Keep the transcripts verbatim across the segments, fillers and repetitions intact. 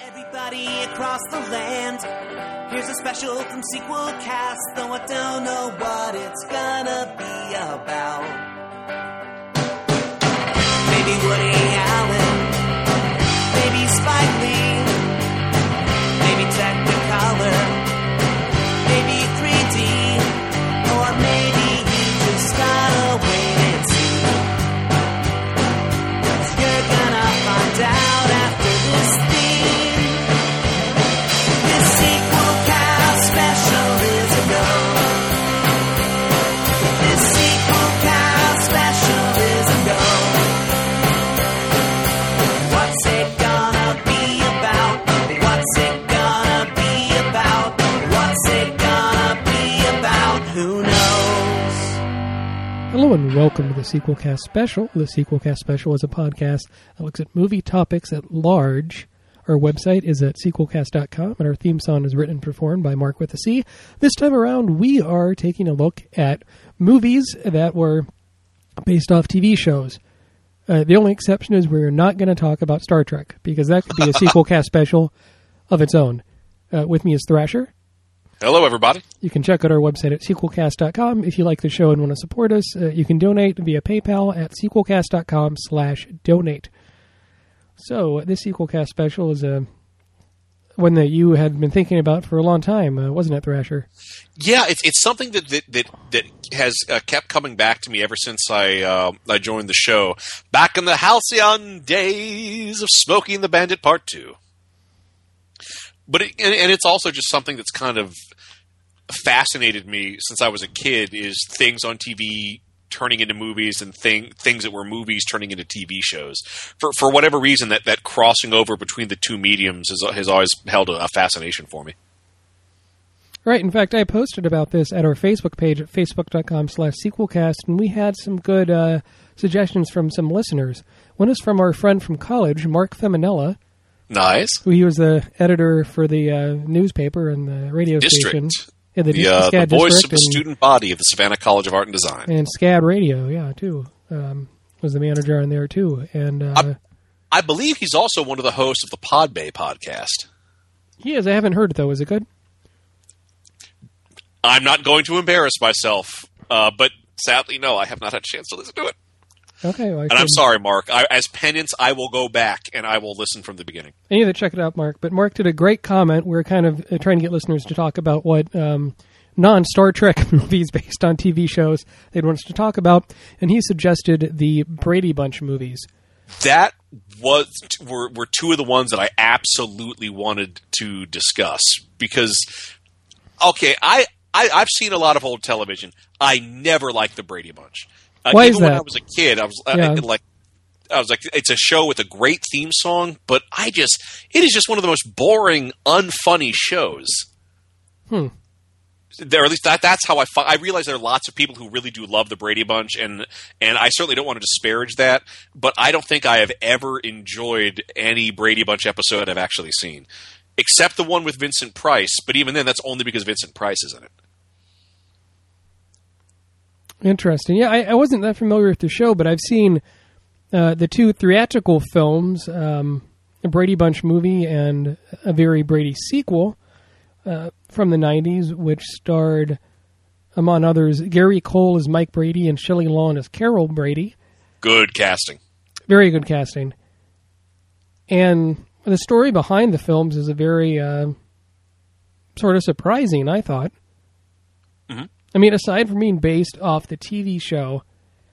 Everybody across the land, here's a special from Sequel Cast, though I don't know what it's gonna be about. Maybe Woody Allen, maybe Spike Lee, maybe Technicolor, maybe three D, or maybe you just gotta wait and see. 'Cause you're gonna find out after this theme. This Sequel Cast special is a go. This Sequel Cast special is a go. What's it gonna be about? What's it gonna be about? What's it gonna be about? Who knows? Hello and welcome to the Sequel Cast Special. The Sequel Cast Special is a podcast that looks at movie topics at large. Our website is at sequel cast dot com, and our theme song is written and performed by Mark with a C. This time around, we are taking a look at movies that were based off T V shows. Uh, the only exception is we're not going to talk about Star Trek, because that could be a Sequel Cast Special of its own. Uh, with me is Thrasher. Hello, everybody. You can check out our website at sequel cast dot com. If you like the show and want to support us, uh, you can donate via PayPal at sequel cast dot com slash donate. So, this Sequel Cast Special is a one that you had been thinking about for a long time, uh, wasn't it, Thrasher? Yeah, it's it's something that that that, that has uh, kept coming back to me ever since I uh, I joined the show. Back in the halcyon days of Smokey and the Bandit Part Two. But it, and, and it's also just something that's kind of fascinated me since I was a kid. Is things on T V turning into movies and thing, things that were movies turning into T V shows. For for whatever reason, that, that crossing over between the two mediums has, has always held a, a fascination for me. Right. In fact, I posted about this at our Facebook page at facebook dot com slash sequelcast, and we had some good uh, suggestions from some listeners. One is from our friend from college, Mark Feminella. Nice. Who he was the editor for the uh, newspaper and the radio District. station. Yeah, the, the, uh, the voice District of the student body of the Savannah College of Art and Design. And SCAD Radio, yeah, too. Um, was the manager on there, too. And uh, I, I believe he's also one of the hosts of the Pod Bay podcast. He is. I haven't heard it, though. Is it good? I'm not going to embarrass myself, uh, but sadly, no, I have not had a chance to listen to it. Okay. Well, and I'm sorry, Mark. I, as penance, I will go back and I will listen from the beginning. I need to check it out, Mark. But Mark did a great comment. We're kind of uh, trying to get listeners to talk about what um, non-Star Trek movies based on T V shows they'd want us to talk about. And he suggested the Brady Bunch movies. That was were, were two of the ones that I absolutely wanted to discuss. Because, okay, I, I, I've seen a lot of old television. I never liked the Brady Bunch. Uh, Why even is that? When I was a kid, I was yeah. I, like, I was like, it's a show with a great theme song, but I just, it is just one of the most boring, unfunny shows. Hmm. There, at least that, that's how I. Fi- I realize there are lots of people who really do love the Brady Bunch, and and I certainly don't want to disparage that, but I don't think I have ever enjoyed any Brady Bunch episode I've actually seen, except the one with Vincent Price. But even then, that's only because Vincent Price is in it. Interesting. Yeah, I, I wasn't that familiar with the show, but I've seen uh, the two theatrical films, um, a Brady Bunch movie and a Very Brady sequel uh, from the nineties, which starred, among others, Gary Cole as Mike Brady and Shelley Long as Carol Brady. Good casting. Very good casting. And the story behind the films is a very uh, sort of surprising, I thought. Mm-hmm. I mean, aside from being based off the T V show,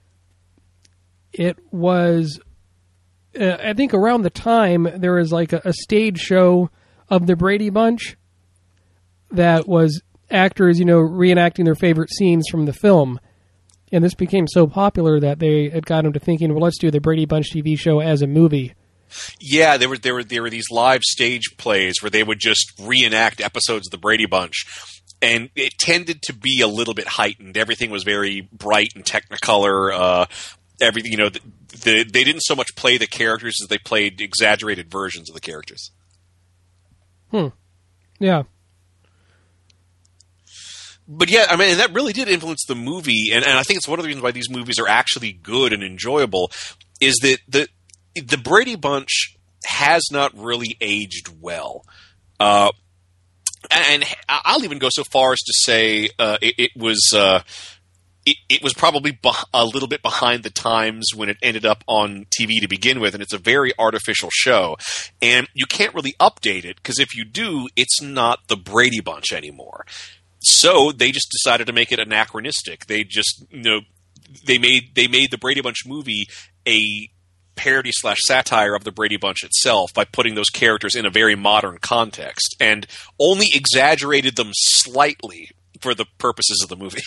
it was, uh, I think around the time, there was like a, a stage show of the Brady Bunch that was actors, you know, reenacting their favorite scenes from the film. And this became so popular that they had got them to thinking, well, let's do the Brady Bunch T V show as a movie. Yeah, there were there were there were these live stage plays where they would just reenact episodes of the Brady Bunch. And it tended to be a little bit heightened. Everything was very bright and Technicolor. Uh, everything, you know, the, the, they didn't so much play the characters as they played exaggerated versions of the characters. Hmm. Yeah. But yeah, I mean, and that really did influence the movie, and, and I think it's one of the reasons why these movies are actually good and enjoyable, is that the the Brady Bunch has not really aged well. Uh, and I'll even go so far as to say uh, it, it was uh, it, it was probably beh- a little bit behind the times when it ended up on T V to begin with, and it's a very artificial show. And you can't really update it, because if you do, it's not the Brady Bunch anymore. So they just decided to make it anachronistic. They just, you know, they made they made the Brady Bunch movie a parody slash satire of the Brady Bunch itself by putting those characters in a very modern context, and only exaggerated them slightly for the purposes of the movie.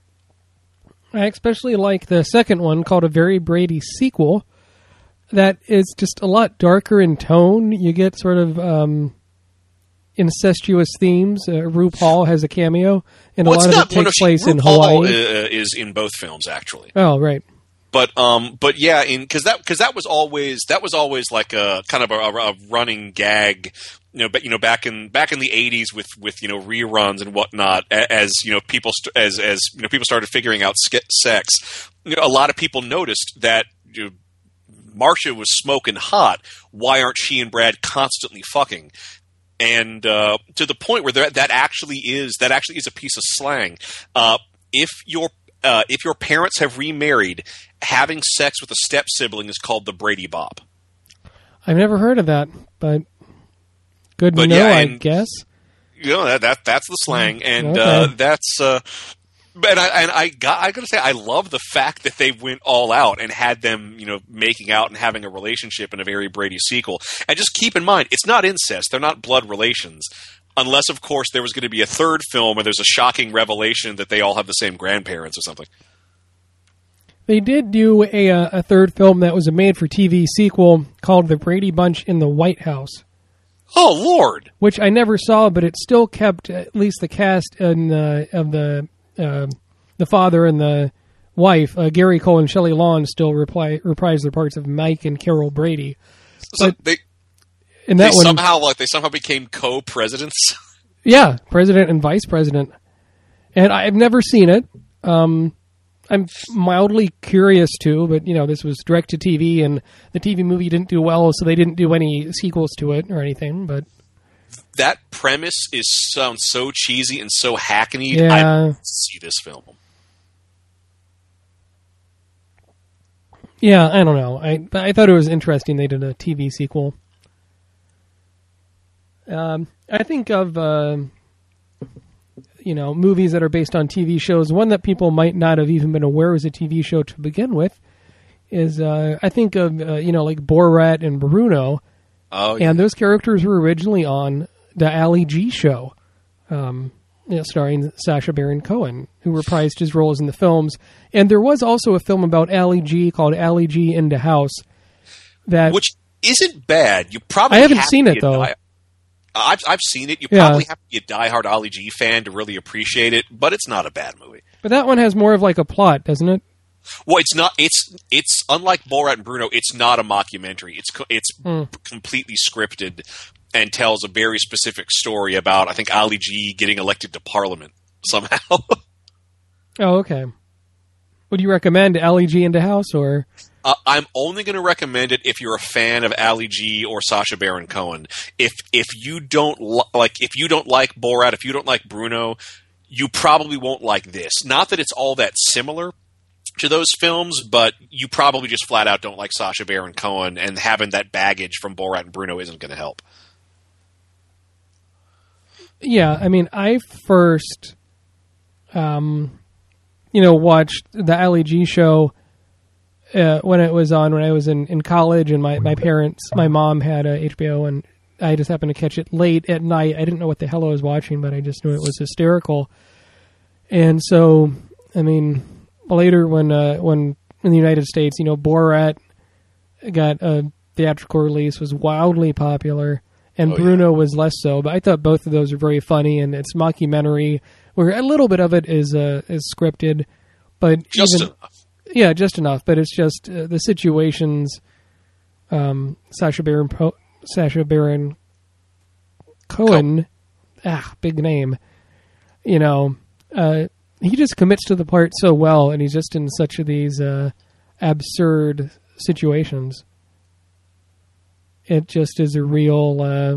I especially like the second one, called A Very Brady Sequel, that is just a lot darker in tone. You get sort of um, incestuous themes. Uh, RuPaul has a cameo, and well, a lot of not, it takes no, she, place RuPaul in Hawaii. Uh, is in both films, actually. Oh, right. But um, but yeah, in because that because that was always that was always like a kind of a, a running gag, you know. But you know, back in back in the eighties with, with you know reruns and whatnot, as you know people st- as as you know people started figuring out sk- sex, you know, a lot of people noticed that you know, Marcia was smoking hot. Why aren't she and Brad constantly fucking? And uh, to the point where that that actually is that actually is a piece of slang. Uh, if your uh, if your parents have remarried, having sex with a step sibling is called the Brady Bop. I've never heard of that, but good to But know, yeah, I and- guess. You know that, that that's the slang, and Okay. uh, that's. Uh, and I and I got I gotta say I love the fact that they went all out and had them you know making out and having a relationship in A Very Brady Sequel. And just keep in mind, it's not incest; they're not blood relations, unless of course there was going to be a third film where there's a shocking revelation that they all have the same grandparents or something. They did do a uh, a third film that was a made-for-T V sequel called The Brady Bunch in the White House, Oh Lord! which I never saw, but it still kept at least the cast in, uh, of the uh, the father and the wife. Uh, Gary Cole and Shelley Long still reply, reprise their parts of Mike and Carol Brady. So But- they And they that one, somehow like they somehow became co-presidents. yeah, president and vice president. And I've never seen it. Um, I'm mildly curious to, but you know, this was direct to T V, and the T V movie didn't do well, so they didn't do any sequels to it or anything. But That premise is sounds so cheesy and so hackneyed. Yeah. I don't see this film. yeah, I don't know. I I thought it was interesting they did a T V sequel. Um, I think of uh, you know movies that are based on T V shows. One that people might not have even been aware was a T V show to begin with is uh, I think of uh, you know like Borat and Bruno, Oh, yeah. and those characters were originally on the Ali G show, um, you know, starring Sacha Baron Cohen, who reprised his roles in the films. And there was also a film about Ali G called Ali G in the House. That Which isn't bad. You probably I haven't have seen to it, be a though. die- I've I've seen it. You Yeah. probably have to be a diehard Ali G fan to really appreciate it, but it's not a bad movie. but that one has more of like a plot, doesn't it? Well, it's not. It's it's unlike Borat and Bruno. It's not a mockumentary. It's co- it's Hmm. completely scripted and tells a very specific story about I think Ali G getting elected to Parliament somehow. Oh, okay. Would you recommend Ali G in the House or? Uh, I'm only going to recommend it if you're a fan of Ali G or Sacha Baron Cohen. If if you don't li- like if you don't like Borat, if you don't like Bruno, you probably won't like this. Not that it's all that similar to those films, but you probably just flat out don't like Sacha Baron Cohen, and having that baggage from Borat and Bruno isn't going to help. Yeah, I mean, I first, um, you know, watched the Ali G show uh, when it was on when I was in, in college, and my, my parents, my mom had a H B O, and I just happened to catch it late at night. I didn't know what the hell I was watching, but I just knew it was hysterical. And so, I mean, later when uh, when in the United States, you know, Borat got a theatrical release, was wildly popular. And Oh, yeah. Bruno was less so, but I thought both of those were very funny, and it's mockumentary where a little bit of it is uh, is scripted, but Just even, enough. yeah, just enough. But it's just uh, the situations. Um, Sacha Baron po- Sacha Baron Cohen, ah, big name. You know, uh, he just commits to the part so well, and he's just in such of these uh, absurd situations. it just is a real, uh,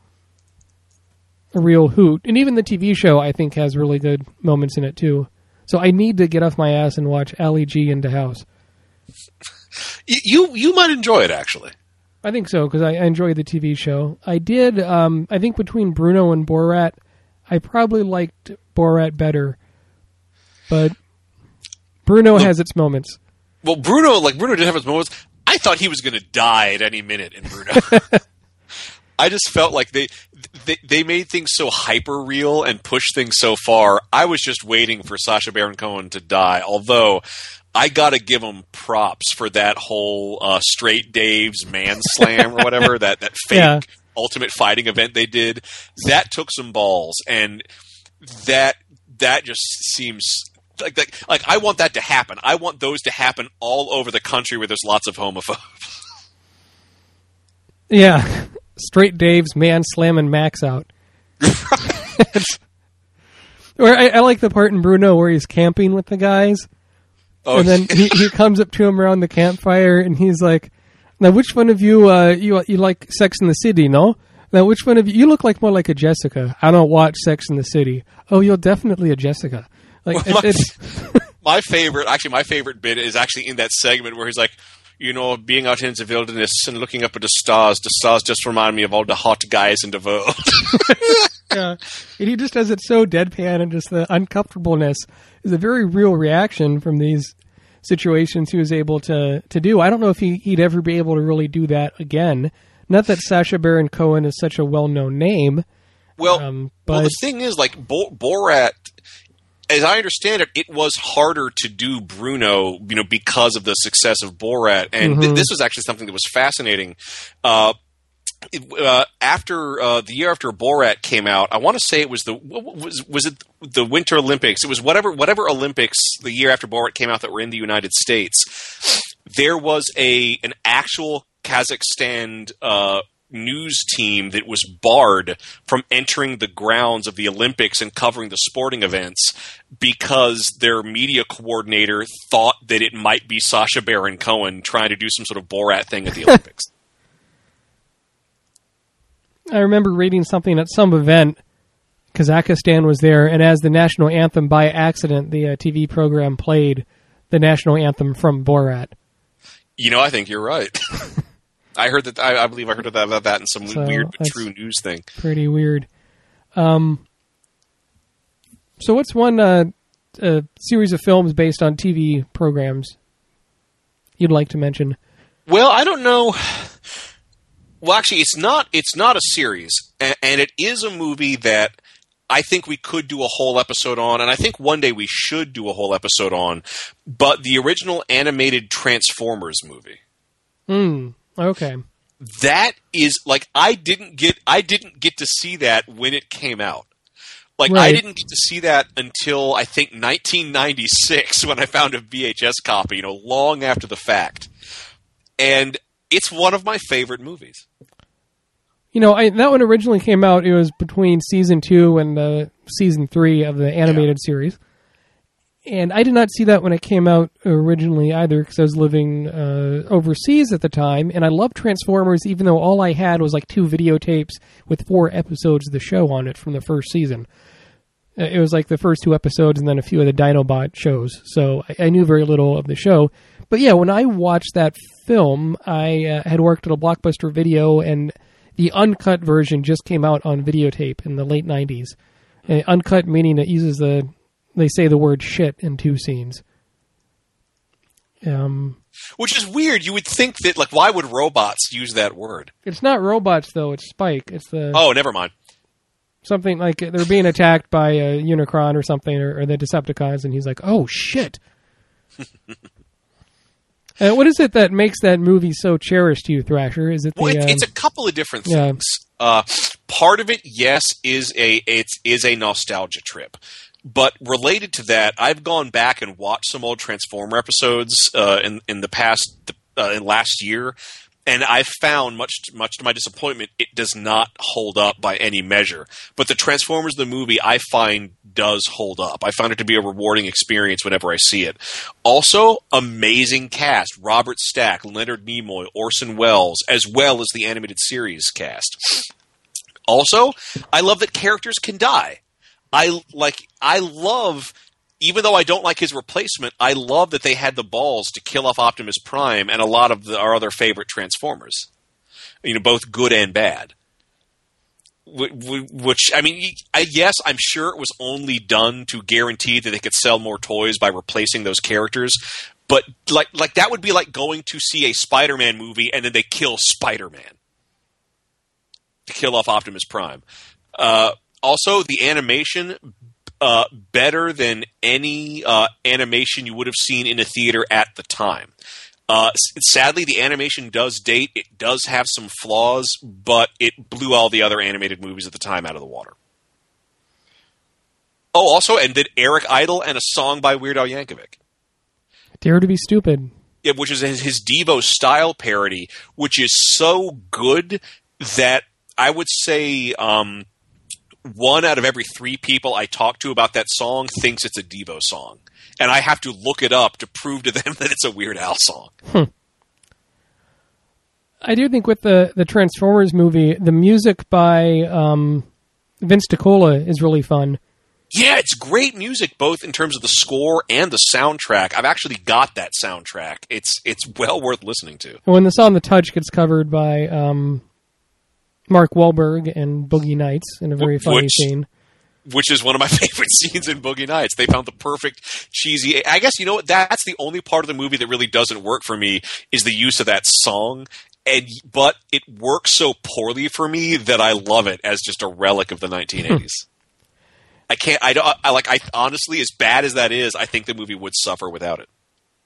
a real hoot. And even the T V show, I think, has really good moments in it too. So I need to get off my ass and watch Ali G into House. You you might enjoy it, actually. I think so, because I, I enjoy the T V show. I did, um, I think between Bruno and Borat, I probably liked Borat better. But Bruno Look, has its moments. Well, Bruno, like, Bruno did have his moments. I thought he was going to die at any minute in Bruno. I just felt like they, they they made things so hyper real and pushed things so far. I was just waiting for Sacha Baron Cohen to die. Although I got to give him props for that whole uh, Straight Dave's Man Slam or whatever that that fake Yeah. Ultimate Fighting event they did. That took some balls, and that that just seems. Like, like, like, I want that to happen. I want those to happen all over the country where there's lots of homophobes. Yeah. Straight Dave's man slamming Max out. Where I, I like the part in Bruno where he's camping with the guys. Oh, And then he, he comes up to him around the campfire and he's like, now which one of you, uh, you you like Sex in the City, no? Now which one of you, you look like more like a Jessica. I don't watch Sex in the City. Oh, you're definitely a Jessica. Like Well, it, it's my favorite, actually, my favorite bit is actually in that segment where he's like, you know, being out in the wilderness and looking up at the stars. The stars just remind me of all the hot guys in the world. yeah. And he just does it so deadpan, and just the uncomfortableness is a very real reaction from these situations he was able to, to do. I don't know if he, he'd ever be able to really do that again. Not that Sacha Baron Cohen is such a well-known name. Well, Um, well, but- the thing is, like, Bo- Borat, as I understand it, it was harder to do Bruno, you know, because of the success of Borat. And th- Mhm. this was actually something that was fascinating. Uh, it, uh, after uh, the year after Borat came out, I want to say it was the what was was it the Winter Olympics? It was whatever whatever Olympics the year after Borat came out that were in the United States. There was a an actual Kazakhstan uh, news team that was barred from entering the grounds of the Olympics and covering the sporting events because their media coordinator thought that it might be Sacha Baron Cohen trying to do some sort of Borat thing at the Olympics. I remember reading something at some event. Kazakhstan was there, and as the national anthem by accident, the uh, T V program played the national anthem from Borat. You know, I think you're right. I heard that. I, I believe I heard about that, that in some So, weird but that's- true news thing. Pretty weird. Um, so what's one uh, uh, series of films based on T V programs you'd like to mention? Well, I don't know. Well, actually, it's not. It's not a series, and, and it is a movie that I think we could do a whole episode on, and I think one day we should do a whole episode on. But the original animated Transformers movie. Hmm. Okay. That is like I didn't get. I didn't get to see that when it came out. Like I Right. didn't get to see that until I think nineteen ninety-six when I found a V H S copy. You know, long after the fact, and it's one of my favorite movies. You know, I, that one originally came out. It was between season two and uh, season three of the animated series, and I did not see that when it came out originally either, because I was living uh, overseas at the time. And I loved Transformers, even though all I had was like two videotapes with four episodes of the show on it from the first season. Uh, It was like the first two episodes and then a few of the Dinobot shows, so I, I knew very little of the show. But yeah, when I watched that film, I uh, had worked at a Blockbuster Video, and the uncut version just came out on videotape in the late nineties. Uh, uncut meaning it uses the, they say the word shit in two scenes. Um, Which is weird. You would think that, like, why would robots use that word? it's not robots though; it's Spike. It's the Oh, never mind. something like they're being attacked by a Unicron or something, or, or the Decepticons, and he's like, "Oh shit." Uh, what is it that makes that movie so cherished to you, Thrasher? Is it the? Well, it, um, it's a couple of different yeah. things. Uh, part of it, yes, is a it's is a nostalgia trip. But related to that, I've gone back and watched some old Transformer episodes uh, in in the past uh, in last year, and I've found, much much to my disappointment, it does not hold up by any measure. But the Transformers the movie I find does hold up. I found it to be a rewarding experience whenever I see it. Also, amazing cast. Robert Stack, Leonard Nimoy, Orson Welles, as well as the animated series cast. Also, I love that characters can die. I like. I love, even though I don't like his replacement, I love that they had the balls to kill off Optimus Prime and a lot of the, our other favorite Transformers. You know, both good and bad. Which, I mean, I, yes, I'm sure it was only done to guarantee that they could sell more toys by replacing those characters. But like, like that would be like going to see a Spider-Man movie and then they kill Spider-Man to kill off Optimus Prime. Uh, Also, the animation, uh, better than any uh, animation you would have seen in a theater at the time. Uh, sadly, the animation does date. It does have some flaws, but it blew all the other animated movies at the time out of the water. Oh, also, and did Eric Idle and a song by Weird Al Yankovic. Dare to be Stupid. Yeah, which is his Devo style parody, which is so good that I would say... Um, one out of every three people I talk to about that song thinks it's a Devo song. And I have to look it up to prove to them that it's a Weird Al song. Hmm. I do think with the, the Transformers movie, the music by um, Vince DiCola is really fun. Yeah, it's great music, both in terms of the score and the soundtrack. I've actually got that soundtrack. It's it's well worth listening to. When the song The Touch gets covered by... Um, Mark Wahlberg and Boogie Nights in a very funny which, scene. Which is one of my favorite scenes in Boogie Nights. They found the perfect cheesy... I guess, you know what, that's the only part of the movie that really doesn't work for me, is the use of that song. And But it works so poorly for me that I love it as just a relic of the nineteen eighties. I can't... I don't... I, like, I honestly, as bad as that is, I think the movie would suffer without it.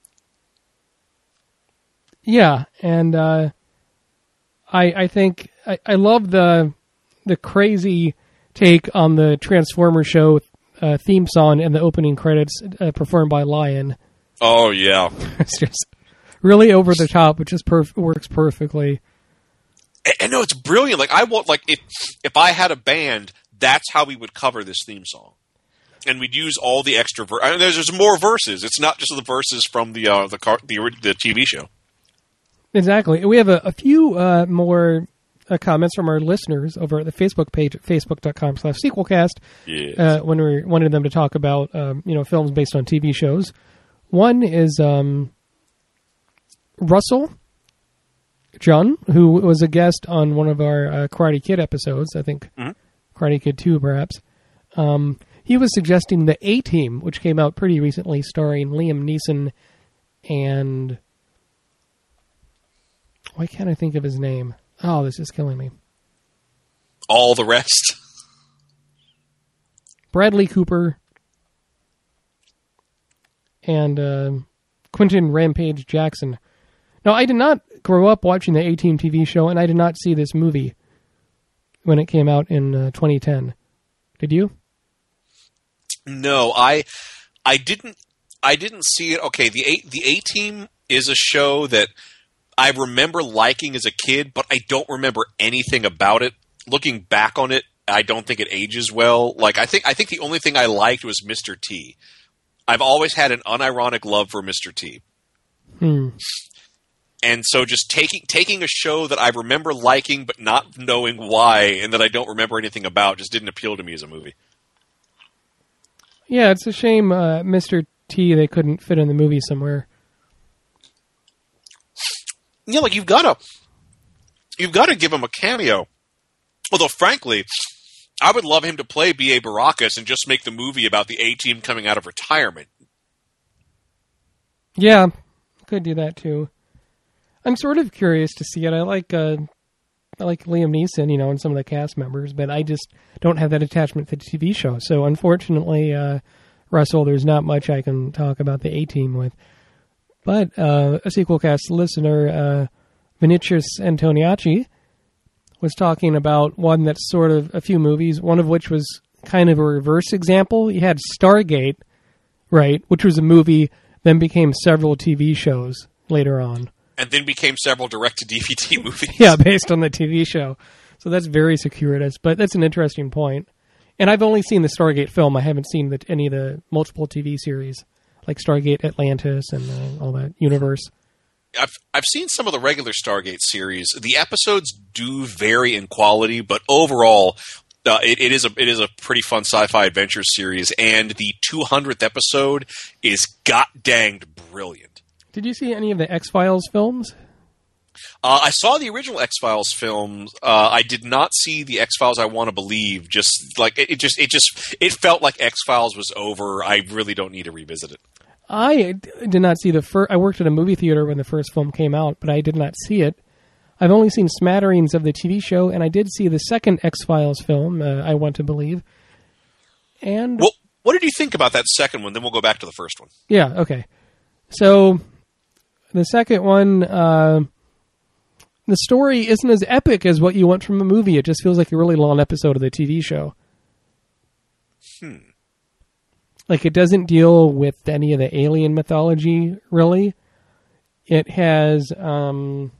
Yeah, and uh, I, I think... I, I love the the crazy take on the Transformers show uh, theme song and the opening credits uh, performed by Lion. Oh, yeah. It's just really over the top, which just perf- works perfectly. And, and no, it's brilliant. Like, I want, like, if, if I had a band, that's how we would cover this theme song. And we'd use all the extra ver- I mean, there's, there's more verses. It's not just the verses from the uh, the, car- the the T V show. Exactly. We have a, a few uh, more... Uh, comments from our listeners over at the Facebook page at facebook.com slash sequelcast Yes. uh, when we wanted them to talk about um, you know films based on T V shows. One is um, Russell John, who was a guest on one of our uh, Karate Kid episodes, I think mm-hmm. Karate Kid two perhaps. Um, he was suggesting the A-Team, which came out pretty recently, starring Liam Neeson and... Why can't I think of his name? Oh, this is killing me. All the rest. Bradley Cooper and uh, Quentin Rampage Jackson. Now, I did not grow up watching the A-Team T V show, and I did not see this movie when it came out in uh, twenty ten. Did you? No, I, I didn't. I didn't see it. Okay, the A, the A-Team is a show that I remember liking as a kid, but I don't remember anything about it. Looking back on it, I don't think it ages well. Like I think, I think the only thing I liked was Mister T. I've always had an unironic love for Mister T. Hmm. And so just taking taking a show that I remember liking but not knowing why and that I don't remember anything about just didn't appeal to me as a movie. Yeah, it's a shame uh, Mister T, they couldn't fit in the movie somewhere. Yeah, like you've got to you've got to give him a cameo. Although, frankly, I would love him to play B A. Baracus and just make the movie about the A-Team coming out of retirement. Yeah, could do that too. I'm sort of curious to see it. I like uh, I like Liam Neeson, you know, and some of the cast members, but I just don't have that attachment to the T V show. So, unfortunately, uh, Russell, there's not much I can talk about the A-Team with. But uh, a Sequelcast listener, uh, Vinicius Antoniacci, was talking about one that's sort of a few movies, one of which was kind of a reverse example. You had Stargate, right, which was a movie, then became several T V shows later on. And then became several direct-to-D V D movies. Yeah, based on the T V show. So that's very circuitous, but that's an interesting point. And I've only seen the Stargate film. I haven't seen the, any of the multiple T V series, like Stargate Atlantis and uh, all that universe. I've I've seen some of the regular Stargate series. The episodes do vary in quality, but overall, uh, it, it is a it is a pretty fun sci-fi adventure series. And the two hundredth episode is god danged brilliant. Did you see any of the X-Files films? Uh, I saw the original X-Files films. Uh, I did not see the X-Files I Want to Believe. Just like it, it just it just it felt like X-Files was over. I really don't need to revisit it. I did not see the first. I worked at a movie theater when the first film came out, but I did not see it. I've only seen smatterings of the T V show, and I did see the second X-Files film, uh, I Want to Believe. And well, what did you think about that second one? Then we'll go back to the first one. Yeah, okay. So the second one, uh, the story isn't as epic as what you want from a movie. It just feels like a really long episode of the T V show. Hmm. Like, it doesn't deal with any of the alien mythology, really. It has, um...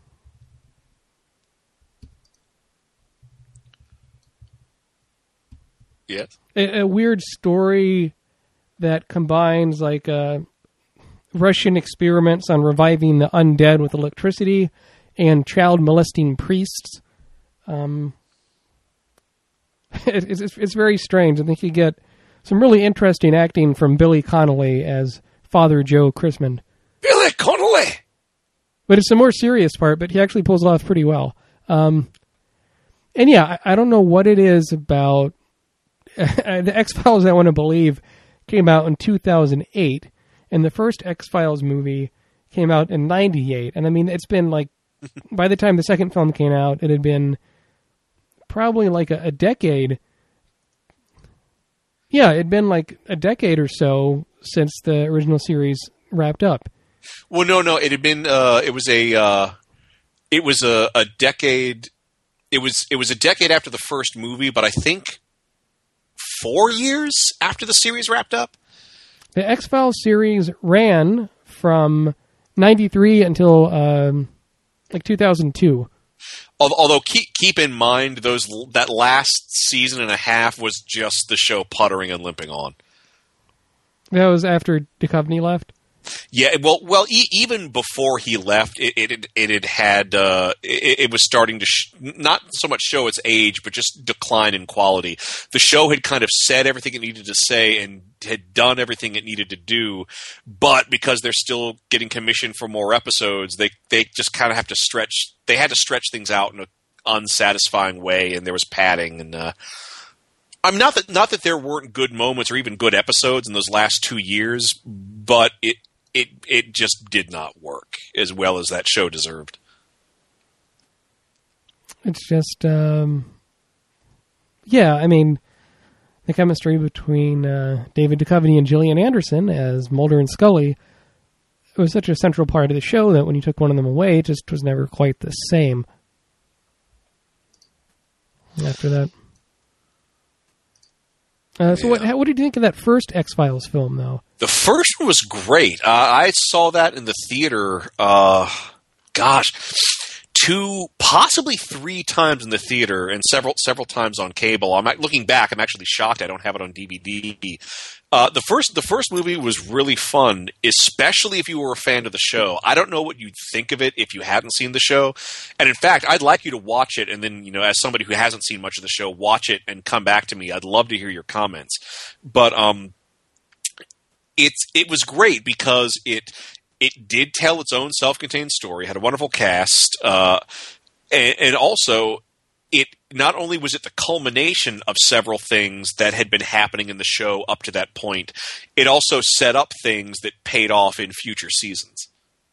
Yes? A, a weird story that combines, like, uh, Russian experiments on reviving the undead with electricity and child molesting priests. Um... It, it's, it's very strange. I think you get some really interesting acting from Billy Connolly as Father Joe Chrisman. Billy Connolly! But it's a more serious part, but he actually pulls it off pretty well. Um, and yeah, I, I don't know what it is about... the X-Files, I Want to Believe, came out in two thousand eight, and the first X-Files movie came out in ninety-eight. And I mean, it's been like... by the time the second film came out, it had been probably like a, a decade... Yeah, it'd been like a decade or so since the original series wrapped up. Well, no, no, it had been. Uh, it was a. Uh, it was a, a decade. It was. It was a decade after the first movie, but I think four years after the series wrapped up. The X-Files series ran from ninety-three until um, like two thousand two. Although keep keep in mind those that last season and a half was just the show puttering and limping on. That was after Duchovny left. Yeah, well, well, e- even before he left, it it it had had uh, it, it was starting to sh- not so much show its age, but just decline in quality. The show had kind of said everything it needed to say and had done everything it needed to do, but because they're still getting commissioned for more episodes, they they just kind of have to stretch. They had to stretch things out in an unsatisfying way, and there was padding and. Uh, I'm not that not that there weren't good moments or even good episodes in those last two years, but it it it just did not work as well as that show deserved. It's just, um, yeah, I mean, the chemistry between uh, David Duchovny and Gillian Anderson as Mulder and Scully was such a central part of the show that when you took one of them away, it just was never quite the same. After that. Uh, so, yeah. what, how, what did you think of that first X-Files film, though? The first one was great. Uh, I saw that in the theater, uh, gosh, two, possibly three times in the theater and several several times on cable. I'm looking back, I'm actually shocked I don't have it on D V D. Uh, the first the first movie was really fun, especially if you were a fan of the show. I don't know what you'd think of it if you hadn't seen the show. And in fact, I'd like you to watch it and then, you know, as somebody who hasn't seen much of the show, watch it and come back to me. I'd love to hear your comments. But um, it's it was great because it it did tell its own self-contained story, had a wonderful cast, uh, and, and also it not only was it the culmination of several things that had been happening in the show up to that point, it also set up things that paid off in future seasons.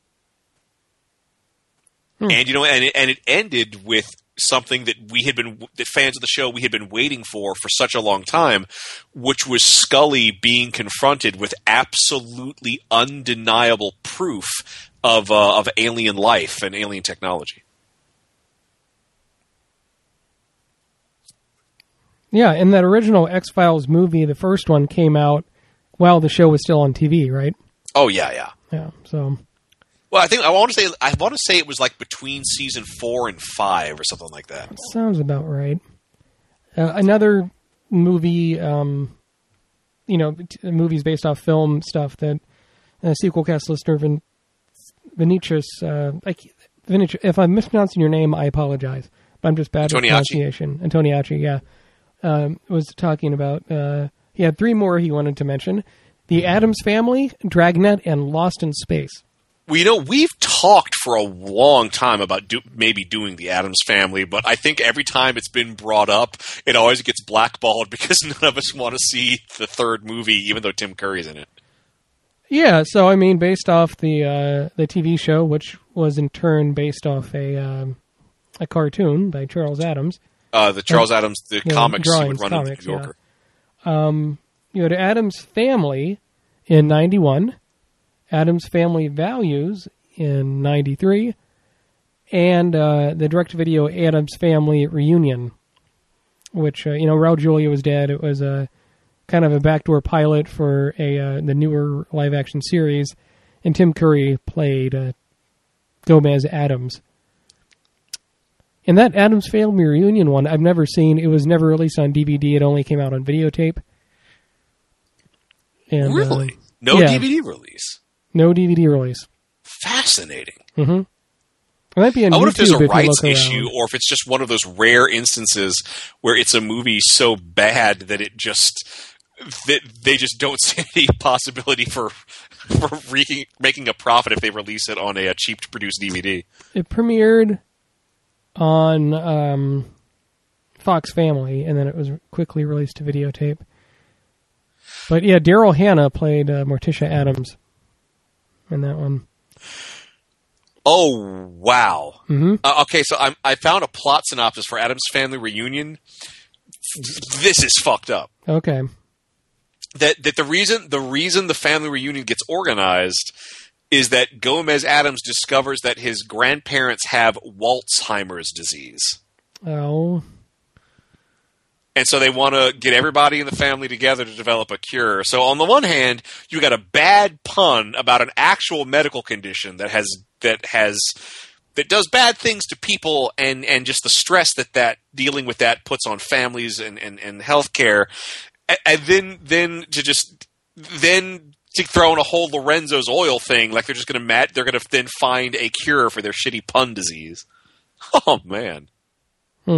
Hmm. And you know, and it, and it ended with something that we had been, that fans of the show we had been waiting for for such a long time, which was Scully being confronted with absolutely undeniable proof of uh, of alien life and alien technology. Yeah, in that original X-Files movie, the first one came out while the show was still on T V, right? Oh yeah, yeah, yeah. So, well, I think I want to say I want to say it was like between season four and five or something like that. Sounds about right. Uh, another movie, um, you know, t- movies based off film stuff that uh, sequel cast listener Vin- Vinicius, uh, like Vinicius, if I'm mispronouncing your name, I apologize. But I'm just bad with Antoniacci. pronunciation. Antoniacci, yeah, um, was talking about. Uh, he had three more he wanted to mention: The Addams Family, Dragnet, and Lost in Space. Well, you know, we've talked for a long time about do, maybe doing the Addams Family, but I think every time it's been brought up, it always gets blackballed because none of us want to see the third movie, even though Tim Curry's in it. Yeah, so I mean, based off the uh, the T V show, which was in turn based off a um, a cartoon by Charles Addams. Uh, the Charles uh, Addams, the yeah, comics he drawings, would run comics, in the New Yorker. Yeah. Um, you had Addams Family in ninety-one, Addams Family Values in ninety-three, and uh, the direct-to-video Addams Family Reunion, which, uh, you know, Raul Julia was dead. It was a kind of a backdoor pilot for a uh, the newer live-action series, and Tim Curry played uh, Gomez Addams. And that Addams Family Reunion one, I've never seen. It was never released on D V D. It only came out on videotape. And, really? Uh, no yeah. D V D release? No D V D release. Fascinating. Mm-hmm. It might be on I wonder YouTube if there's a if you rights look issue around. or if it's just one of those rare instances where it's a movie so bad that it just that they just don't see any possibility for for re- making a profit if they release it on a, a cheap to produce D V D. It premiered on um, Fox Family, and then it was quickly released to videotape. But yeah, Daryl Hannah played uh, Morticia Addams in that one. Oh, wow. Mm-hmm. Uh, okay, so I'm, I found a plot synopsis for Addams Family Reunion. This is fucked up. Okay. That that the reason the reason the family reunion gets organized is that Gomez Addams discovers that his grandparents have Walzheimer's disease. Oh. And so they want to get everybody in the family together to develop a cure. So on the one hand, you got a bad pun about an actual medical condition that has that has that does bad things to people, and, and just the stress that, that dealing with that puts on families and, and, and healthcare. And, and then then to just then to throw in a whole Lorenzo's oil thing, like they're just going to mat they're going to then find a cure for their shitty pun disease. Oh man. Hmm.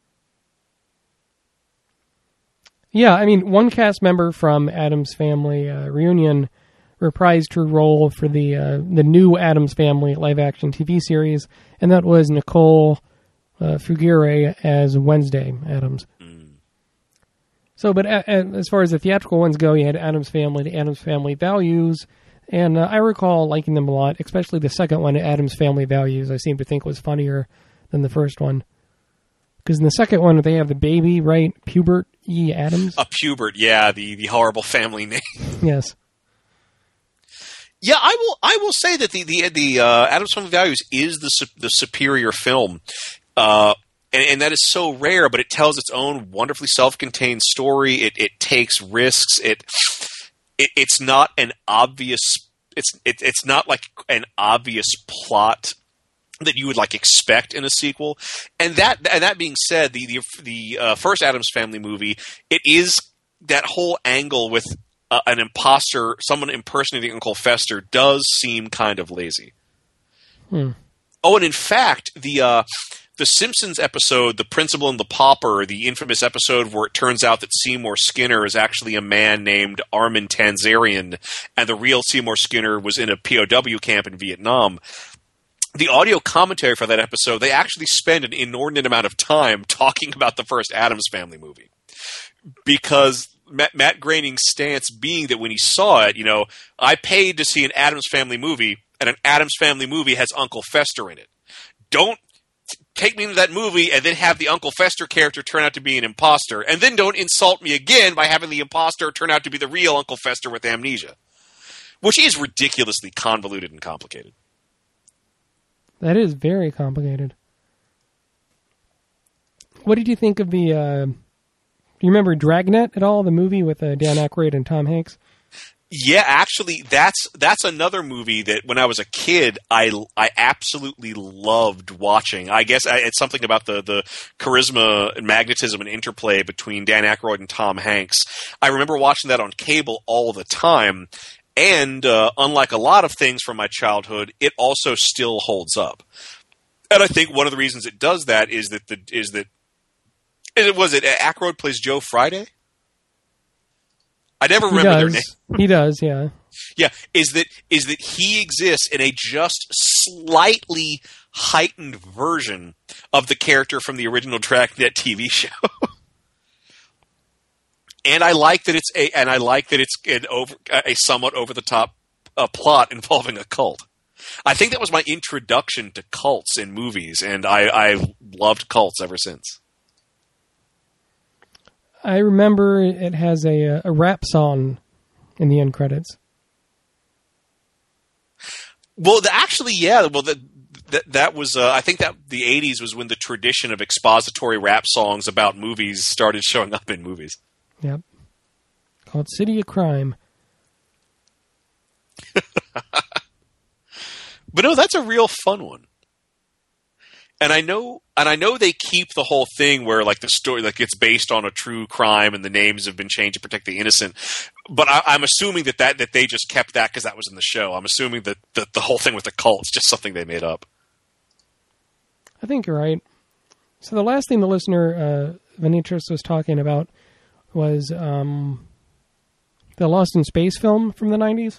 Yeah, I mean, one cast member from Addams Family uh, Reunion reprised her role for the uh, the new Addams Family live-action T V series, and that was Nicole uh, Fugere as Wednesday Addams. Mm. So, but a- a- as far as the theatrical ones go, you had Addams Family, the Addams Family Values, and uh, I recall liking them a lot, especially the second one, Addams Family Values. I seem to think was funnier than the first one. Because in the second one, they have the baby, right? Pubert E. Addams? A Pubert, yeah, the, the horrible family name. Yes. Yeah, I will. I will say that the the the uh, Addams Family Values is the su- the superior film, uh, and, and that is so rare. But it tells its own wonderfully self-contained story. It it takes risks. It, it it's not an obvious. It's it, it's not like an obvious plot that you would like expect in a sequel. And that and that being said, the the the uh, first Addams Family movie, it is that whole angle with uh, an imposter, someone impersonating Uncle Fester, does seem kind of lazy. Hmm. Oh, and in fact, the uh, the Simpsons episode, The Principal and the Pauper, the infamous episode where it turns out that Seymour Skinner is actually a man named Armin Tanzarian, and the real Seymour Skinner was in a P O W camp in Vietnam. The audio commentary for that episode, they actually spend an inordinate amount of time talking about the first Addams Family movie. Because Matt, Matt Groening's stance being that when he saw it, you know, I paid to see an Addams Family movie, and an Addams Family movie has Uncle Fester in it. Don't take me into that movie and then have the Uncle Fester character turn out to be an imposter, and then don't insult me again by having the imposter turn out to be the real Uncle Fester with amnesia. Which is ridiculously convoluted and complicated. That is very complicated. What did you think of the... Uh, do you remember Dragnet at all, the movie with uh, Dan Aykroyd and Tom Hanks? Yeah, actually, that's that's another movie that when I was a kid, I, I absolutely loved watching. I guess I, it's something about the, the charisma and magnetism and interplay between Dan Aykroyd and Tom Hanks. I remember watching that on cable all the time, and uh, unlike a lot of things from my childhood, it also still holds up. And I think one of the reasons it does that is that the is that it was it Aykroyd plays Joe Friday. I never He remember their does. name. He does, yeah. Yeah, is that is that he exists in a just slightly heightened version of the character from the original Dragnet T V show. And I like that it's a and I like that it's an over a somewhat over the top uh, plot involving a cult. I think that was my introduction to cults in movies, and I, I loved cults ever since. I remember it has a a rap song in the end credits. Well, the, actually, yeah. Well, the, that that was uh, I think that the eighties was when the tradition of expository rap songs about movies started showing up in movies. Yep. Called City of Crime. But no, that's a real fun one. And I know, and I know they keep the whole thing where, like, the story, like, it's based on a true crime, and the names have been changed to protect the innocent. But I, I'm assuming that, that that they just kept that because that was in the show. I'm assuming that, that the whole thing with the cult's just something they made up. I think you're right. So the last thing the listener, uh, Venetris, was talking about was um, the Lost in Space film from the nineties.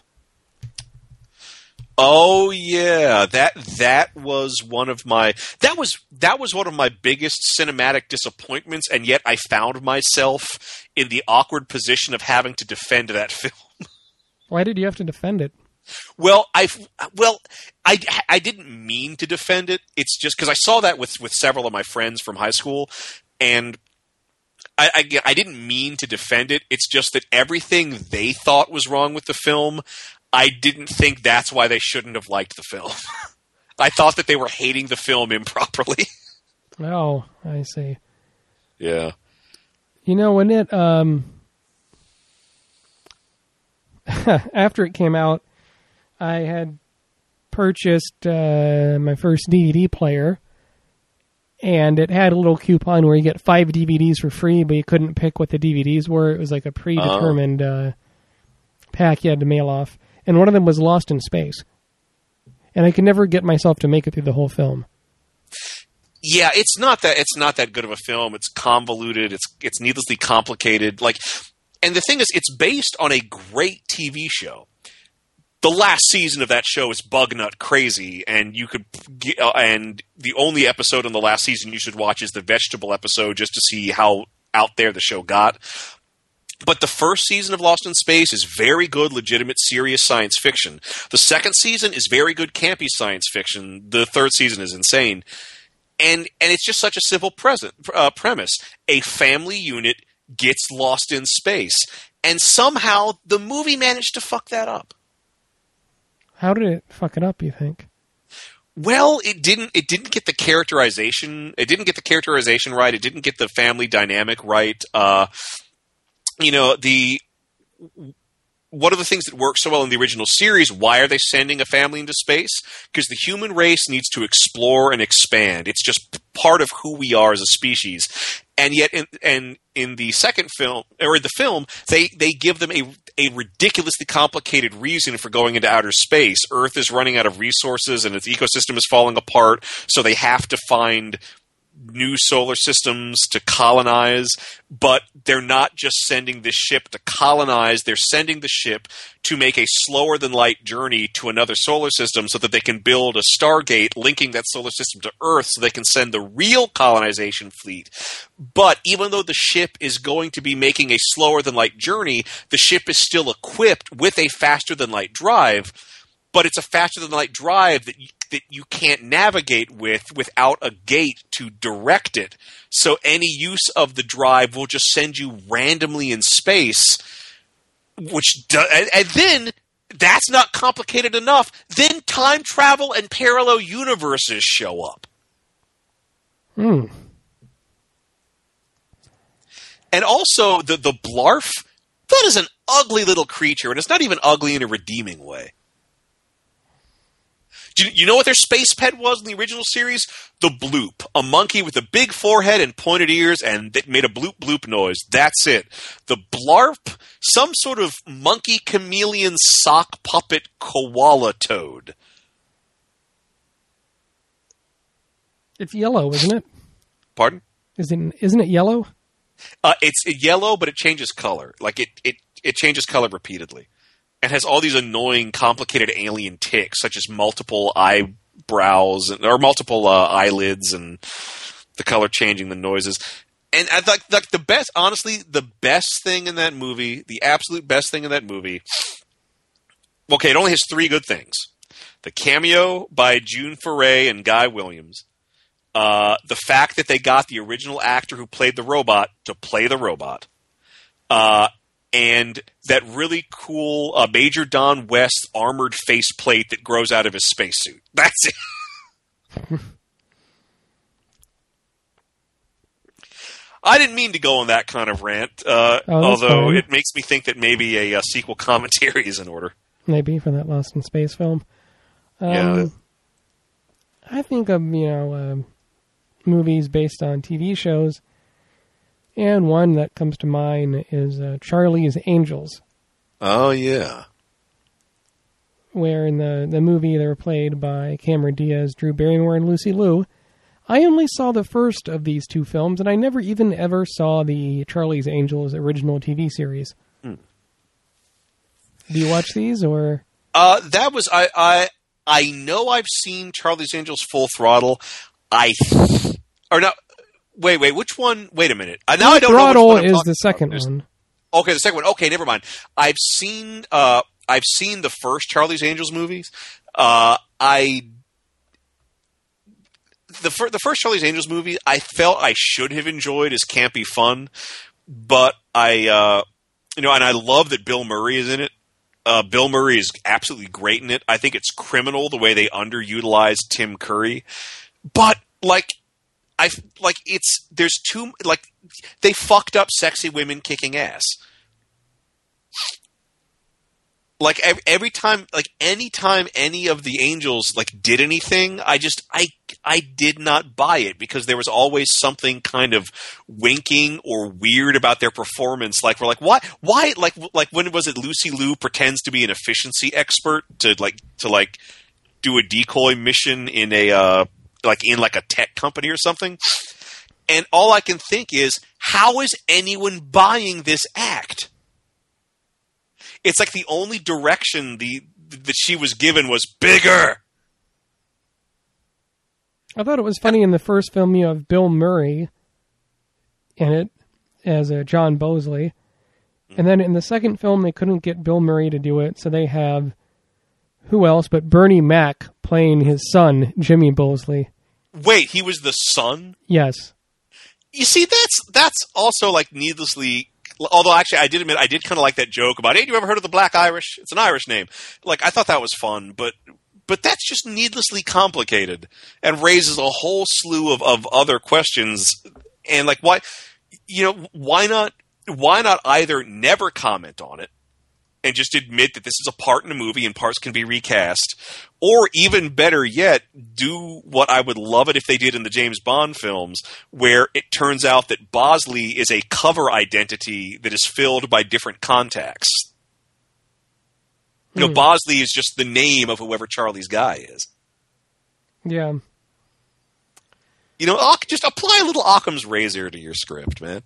Oh yeah, that that was one of my that was that was one of my biggest cinematic disappointments, and yet I found myself in the awkward position of having to defend that film. Why did you have to defend it? Well, I well I, I didn't mean to defend it. It's just because I saw that with with several of my friends from high school, and I, I I didn't mean to defend it. It's just that everything they thought was wrong with the film, I didn't think that's why they shouldn't have liked the film. I thought that they were hating the film improperly. Oh, I see. Yeah. You know, when it, um, after it came out, I had purchased uh, my first D V D player, and it had a little coupon where you get five D V Ds for free, but you couldn't pick what the D V Ds were. It was like a predetermined uh, pack you had to mail off. And one of them was Lost in Space. And I could never get myself to make it through the whole film. Yeah, it's not that it's not that good of a film. It's convoluted. It's it's needlessly complicated. Like, and the thing is, it's based on a great T V show. The last season of that show is bugnut crazy, and you could uh, and the only episode in the last season you should watch is the vegetable episode just to see how out there the show got. But the first season of Lost in Space is very good, legitimate, serious science fiction. The second season is very good, campy science fiction. The third season is insane. And and it's just such a simple present, uh, premise. A family unit gets lost in space. And somehow the movie managed to fuck that up. How did it fuck it up, you think? Well, it didn't it didn't get the characterization. It didn't get the characterization right. It didn't get the family dynamic right. Uh You know, the one of the things that works so well in the original series, why are they sending a family into space? Because the human race needs to explore and expand. It's just part of who we are as a species. And yet, in, and in the second film, or in the film, they, they give them a, a ridiculously complicated reason for going into outer space. Earth is running out of resources and its ecosystem is falling apart, so they have to find new solar systems to colonize, but they're not just sending this ship to colonize, they're sending the ship to make a slower than light journey to another solar system so that they can build a Stargate linking that solar system to Earth so they can send the real colonization fleet. But even though the ship is going to be making a slower than light journey, the ship is still equipped with a faster than light drive, but it's a faster than light drive that you, that you can't navigate with without a gate to direct it. So any use of the drive will just send you randomly in space, which do, and, and then that's not complicated enough. Then time travel and parallel universes show up. Hmm. And also the the Blarf, that is an ugly little creature, and it's not even ugly in a redeeming way. Do you, you know what their space pet was in the original series? The Bloop, a monkey with a big forehead and pointed ears, and that made a bloop bloop noise. That's it. The Blarp, some sort of monkey chameleon sock puppet koala toad. It's yellow, isn't it? Pardon? Isn't isn't it yellow? Uh, it's yellow, but it changes color. Like it, it, it changes color repeatedly. And has all these annoying, complicated alien tics, such as multiple eyebrows and, or multiple uh, eyelids, and the color changing, the noises. And I thought, like the best, honestly, the best thing in that movie, the absolute best thing in that movie. Okay, it only has three good things: the cameo by June Foray and Guy Williams, uh, the fact that they got the original actor who played the robot to play the robot. Uh, And that really cool uh, Major Don West armored faceplate that grows out of his spacesuit. That's it. I didn't mean to go on that kind of rant, uh, oh, although fine. It makes me think that maybe a, a sequel commentary is in order. Maybe for that Lost in Space film. Um, Yeah. I think of, you know, uh, movies based on T V shows. And one that comes to mind is uh, Charlie's Angels. Oh, yeah. Where in the, the movie they were played by Cameron Diaz, Drew Barrymore, and Lucy Liu. I only saw the first of these two films, and I never even ever saw the Charlie's Angels original T V series. Hmm. Do you watch these, or...? Uh, that was... I, I I know I've seen Charlie's Angels Full Throttle. I... Or no... Wait, wait, which one? Wait a minute. Uh, now I don't know which Throttle one I'm is talking the second about. one. Okay, the second one. Okay, never mind. I've seen uh, I've seen the first Charlie's Angels movies. Uh, I the fir- the first Charlie's Angels movie I felt I should have enjoyed as campy fun, but I uh, you know, and I love that Bill Murray is in it. Uh, Bill Murray is absolutely great in it. I think it's criminal the way they underutilized Tim Curry, but like. I like it's there's too like they fucked up sexy women kicking ass. Like every, every time, like any time any of the angels like did anything, I just I I did not buy it because there was always something kind of winking or weird about their performance. Like we're like why why like like when was it Lucy Liu pretends to be an efficiency expert to like to like do a decoy mission in a. Uh, like in like a tech company or something. And all I can think is, how is anyone buying this act? It's like the only direction the that she was given was bigger. I thought it was funny in the first film you have Bill Murray in it as uh, John Bosley. And then in the second film they couldn't get Bill Murray to do it, so they have who else but Bernie Mac playing his son, Jimmy Bosley. Wait, he was the son? Yes. You see, that's that's also like needlessly. Although actually, I did admit I did kind of like that joke about, hey, you ever heard of the Black Irish? It's an Irish name. Like I thought that was fun, but but that's just needlessly complicated and raises a whole slew of, of other questions. And like, why, you know, why not? Why not either never comment on it and just admit that this is a part in a movie and parts can be recast, or even better yet, do what I would love it if they did in the James Bond films, where it turns out that Bosley is a cover identity that is filled by different contacts. You know, Hmm. Bosley is just the name of whoever Charlie's guy is. Yeah. You know, Ock- just apply a little Occam's razor to your script, man.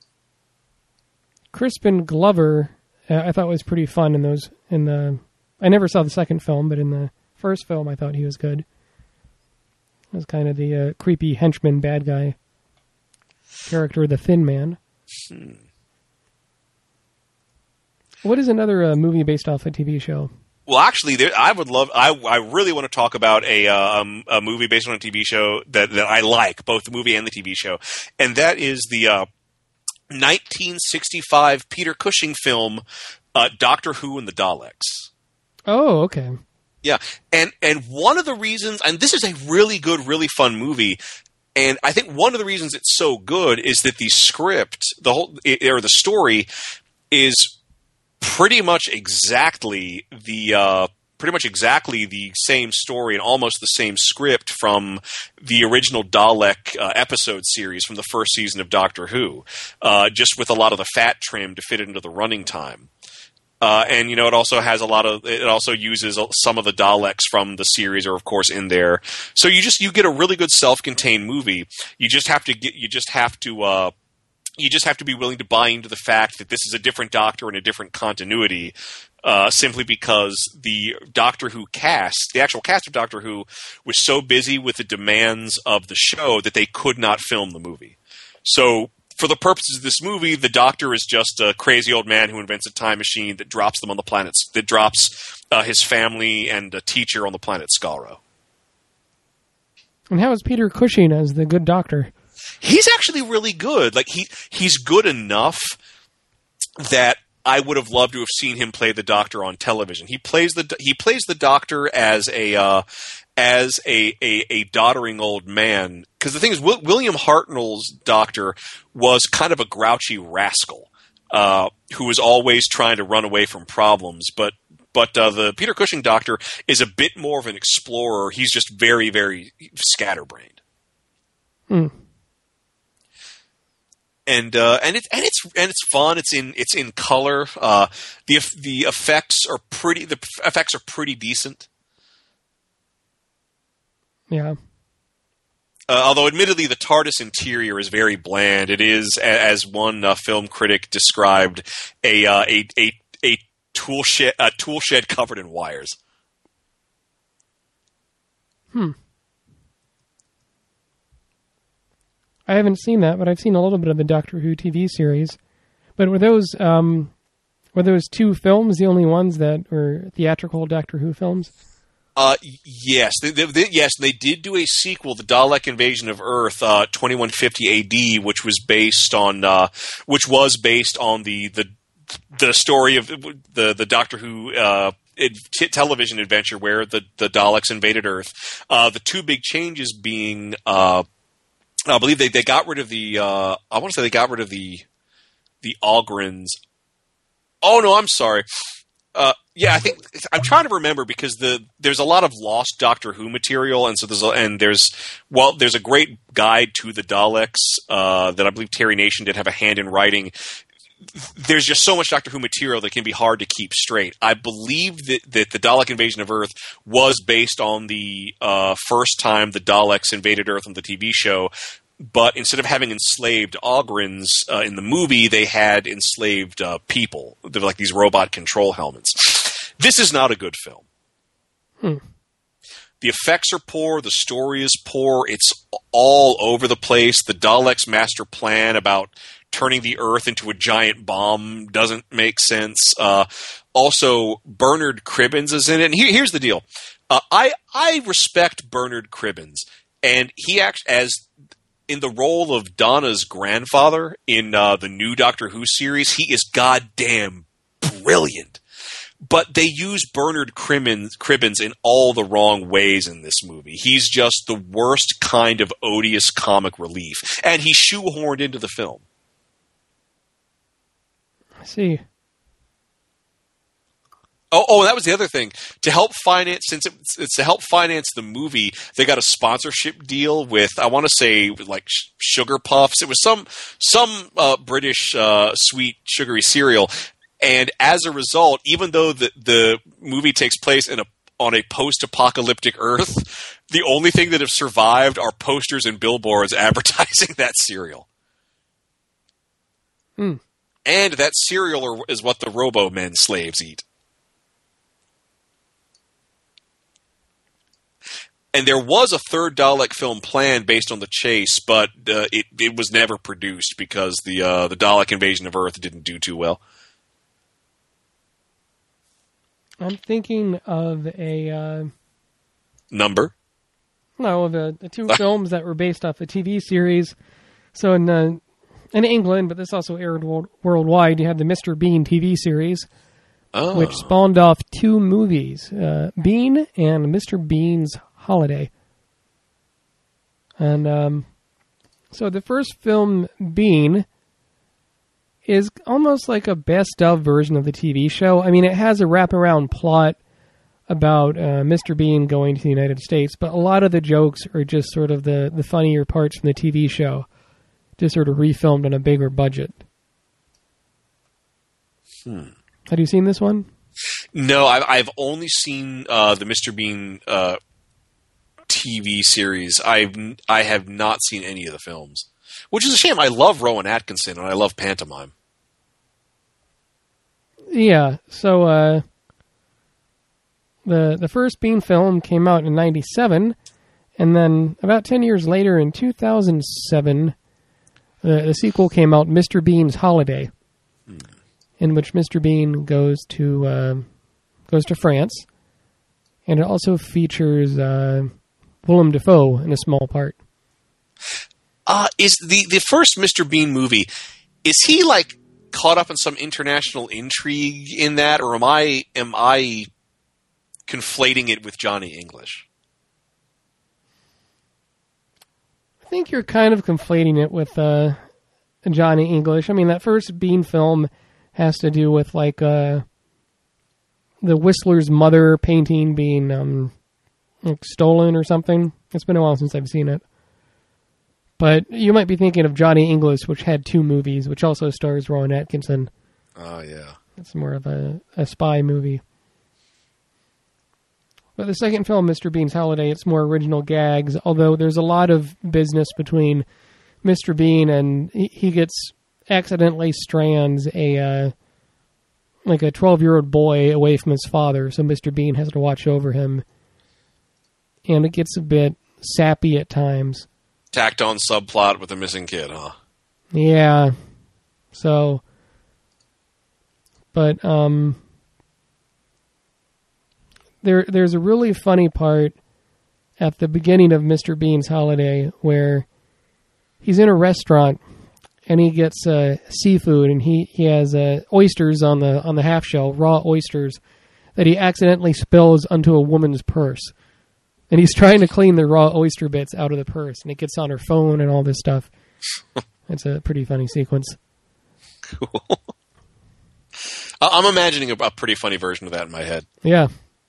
Crispin Glover, uh, I thought was pretty fun in those. In the, I never saw the second film, but in the first film, I thought he was good. He was kind of the uh, creepy henchman bad guy character, the Thin Man. Hmm. What is another uh, movie based off a T V show? Well, actually, there, I would love. I I really want to talk about a um, a movie based on a T V show that, that I like, both the movie and the T V show, and that is the uh, nineteen sixty-five Peter Cushing film, uh, Doctor Who and the Daleks. Oh, okay. Yeah, and and one of the reasons, and this is a really good, really fun movie, and I think one of the reasons it's so good is that the script, the whole or the story, is pretty much exactly the uh, pretty much exactly the same story and almost the same script from the original Dalek uh, episode series from the first season of Doctor Who, uh, just with a lot of the fat trim to fit it into the running time. Uh, and, you know, it also has a lot of, it also uses some of the Daleks from the series are, of course, in there. So you just, you get a really good self-contained movie. You just have to get, you just have to, uh, you just have to be willing to buy into the fact that this is a different Doctor and a different continuity, uh, simply because the Doctor Who cast, the actual cast of Doctor Who, was so busy with the demands of the show that they could not film the movie. So, for the purposes of this movie, the Doctor is just a crazy old man who invents a time machine that drops them on the planet, that drops uh, his family and a teacher on the planet Skaro. And how is Peter Cushing as the good Doctor? He's actually really good. Like he, he's good enough that I would have loved to have seen him play the Doctor on television. He plays the he plays the Doctor as a uh, as a, a a doddering old man. Because the thing is, w- William Hartnell's Doctor was kind of a grouchy rascal uh, who was always trying to run away from problems. But but uh, the Peter Cushing Doctor is a bit more of an explorer. He's just very very scatterbrained. Hmm. And uh, and it's and it's and it's fun. It's in it's in color. Uh, the the effects are pretty. The effects are pretty decent. Yeah. Uh, although, admittedly, the TARDIS interior is very bland. It is, as one uh, film critic described, a uh, a a a tool shed a tool shed covered in wires. Hmm. I haven't seen that, but I've seen a little bit of the Doctor Who T V series. But were those um, were those two films the only ones that were theatrical Doctor Who films? Uh, yes, they, they, they, yes, they did do a sequel, The Dalek Invasion of Earth, uh, twenty-one fifty A D, which was based on, uh, which was based on the the the story of the the Doctor Who uh, t- television adventure where the the Daleks invaded Earth. Uh, the two big changes being, uh, I believe they, they got rid of the, uh, I want to say they got rid of the the Ogrins. Oh no, I'm sorry. Uh, yeah, I think I'm trying to remember because the there's a lot of lost Doctor Who material, and so there's a, and there's well there's a great guide to the Daleks uh, that I believe Terry Nation did have a hand in writing. There's just so much Doctor Who material that can be hard to keep straight. I believe that, that the Dalek Invasion of Earth was based on the uh, first time the Daleks invaded Earth on the T V show. But instead of having enslaved Ogrins uh, in the movie, they had enslaved uh, people. They were like these robot control helmets. This is not a good film. Hmm. The effects are poor. The story is poor. It's all over the place. The Daleks' master plan about turning the Earth into a giant bomb doesn't make sense. Uh, also, Bernard Cribbins is in it. And here, here's the deal. Uh, I I respect Bernard Cribbins. And he acts as... in the role of Donna's grandfather in uh, the new Doctor Who series, he is goddamn brilliant. But they use Bernard Cribbins, Cribbins in all the wrong ways in this movie. He's just the worst kind of odious comic relief. And he's shoehorned into the film. I see. Oh, oh, and that was the other thing. To help finance, since it, it's to help finance the movie, they got a sponsorship deal with, I want to say, like Sugar Puffs. It was some some uh, British uh, sweet sugary cereal. And as a result, even though the the movie takes place in a on a post-apocalyptic Earth, the only thing that have survived are posters and billboards advertising that cereal. Hmm. And that cereal is what the Robo-Men slaves eat. And there was a third Dalek film planned based on the chase, but uh, it it was never produced because the uh, the Dalek Invasion of Earth didn't do too well. I'm thinking of a uh, number. No, the the two films that were based off a T V series. So in uh, in England, but this also aired world, worldwide. You had the Mister Bean T V series, oh. which spawned off two movies: uh, Bean and Mister Bean's Holiday. And um, so the first film, Bean, is almost like a best of version of the T V show. I mean, it has a wraparound plot about uh, Mister Bean going to the United States, but a lot of the jokes are just sort of the, the funnier parts from the T V show, just sort of refilmed on a bigger budget. Hmm. Have you seen this one? No, I've, I've only seen uh, the Mister Bean uh, T V series. I've I have not seen any of the films, which is a shame. I love Rowan Atkinson and I love pantomime. Yeah, so uh, the the first Bean film came out in ninety-seven, and then about ten years later, in two thousand seven, the, the sequel came out, Mister Bean's Holiday, hmm. in which Mister Bean goes to uh, goes to France, and it also features uh, Willem Dafoe in a small part. Uh, is the, the first Mister Bean movie, is he like caught up in some international intrigue in that, or am I am I conflating it with Johnny English? I think you're kind of conflating it with uh, Johnny English. I mean, that first Bean film has to do with like uh, the Whistler's mother painting being um, like stolen or something. It's been a while since I've seen it. But you might be thinking of Johnny English, which had two movies, which also stars Rowan Atkinson. Oh, yeah. It's more of a, a spy movie. But the second film, Mister Bean's Holiday, it's more original gags, although there's a lot of business between Mister Bean and he, he gets accidentally strands a uh, like a twelve-year-old boy away from his father, so Mister Bean has to watch over him. And it gets a bit sappy at times. Tacked on subplot with a missing kid, huh? Yeah. So, but um, there there's a really funny part at the beginning of Mister Bean's Holiday where he's in a restaurant and he gets uh, seafood and he he has uh, oysters on the on the half shell, raw oysters that he accidentally spills onto a woman's purse. And he's trying to clean the raw oyster bits out of the purse, and it gets on her phone and all this stuff. It's a pretty funny sequence. Cool. I'm imagining a, a pretty funny version of that in my head. Yeah.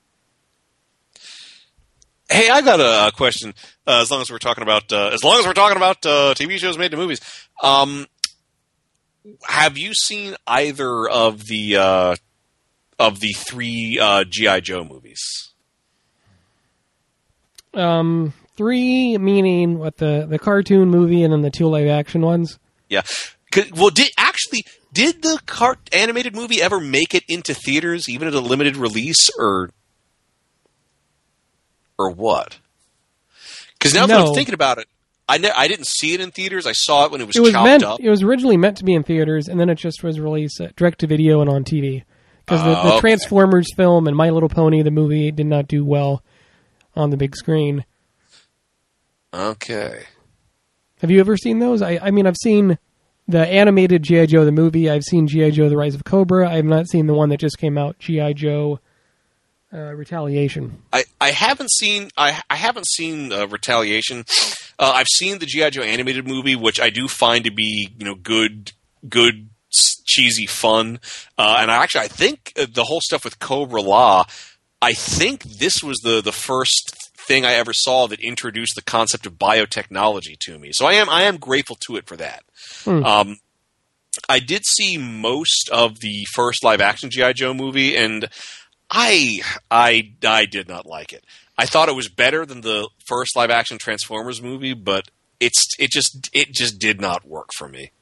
Hey, I got a, a question. Uh, as long as we're talking about, uh, as long as we're talking about uh, T V shows made into movies, um, have you seen either of the uh, of the three uh, G I. Joe movies? Um, three meaning what the, the cartoon movie and then the two live action ones. Yeah. Well, did actually did the car- animated movie ever make it into theaters, even at a limited release, or or what? Because now no. that I'm thinking about it, I ne- I didn't see it in theaters. I saw it when it was, it was chopped meant, up. It was originally meant to be in theaters, and then it just was released uh, direct to video and on T V. Because uh, the, the okay. Transformers film and My Little Pony, the movie, did not do well on the big screen. Okay. Have you ever seen those? I, I mean, I've seen the animated G I. Joe the movie. I've seen G I. Joe the Rise of Cobra. I have not seen the one that just came out, G I. Joe uh, Retaliation. I, I haven't seen I I haven't seen uh, Retaliation. Uh, I've seen the G I. Joe animated movie, which I do find to be, you know, good good cheesy fun. Uh, and I actually I think the whole stuff with Cobra Law, I think this was the the first thing I ever saw that introduced the concept of biotechnology to me. So I am I am grateful to it for that. Hmm. Um, I did see most of the first live action G I. Joe movie, and I I I did not like it. I thought it was better than the first live action Transformers movie, but it's it just it just did not work for me.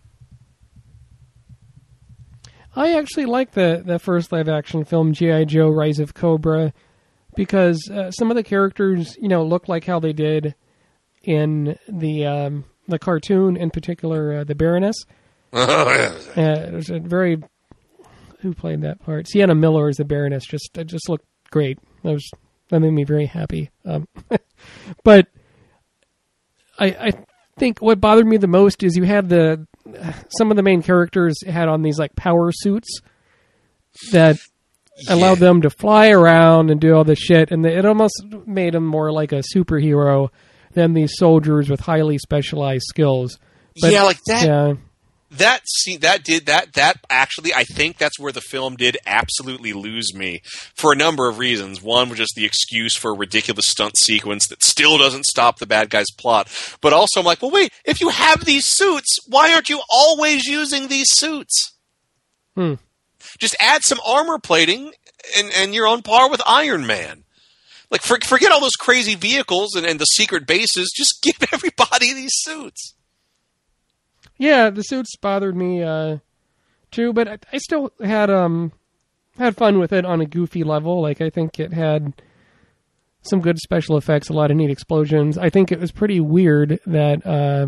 I actually like the, the first live-action film, G I. Joe, Rise of Cobra, because uh, some of the characters, you know, look like how they did in the um, the cartoon, in particular, uh, the Baroness. uh, it was a very... Who played that part? Sienna Miller as the Baroness. Just it just looked great. That was that made me very happy. Um, but I, I think what bothered me the most is you had the... Some of the main characters had on these like power suits that yeah. allowed them to fly around and do all this shit, and it almost made them more like a superhero than these soldiers with highly specialized skills. But, yeah, like that. Yeah. that see that did that that actually I think that's where the film did absolutely lose me for a number of reasons. One was just the excuse for a ridiculous stunt sequence that still doesn't stop the bad guy's plot. But also I'm like, well, wait, if you have these suits, why aren't you always using these suits? Hmm. Just add some armor plating, and, and you're on par with Iron Man. Like, for, forget all those crazy vehicles and, and the secret bases. Just give everybody these suits. Yeah, the suits bothered me uh, too, but I, I still had um had fun with it on a goofy level. Like, I think it had some good special effects, a lot of neat explosions. I think it was pretty weird that uh,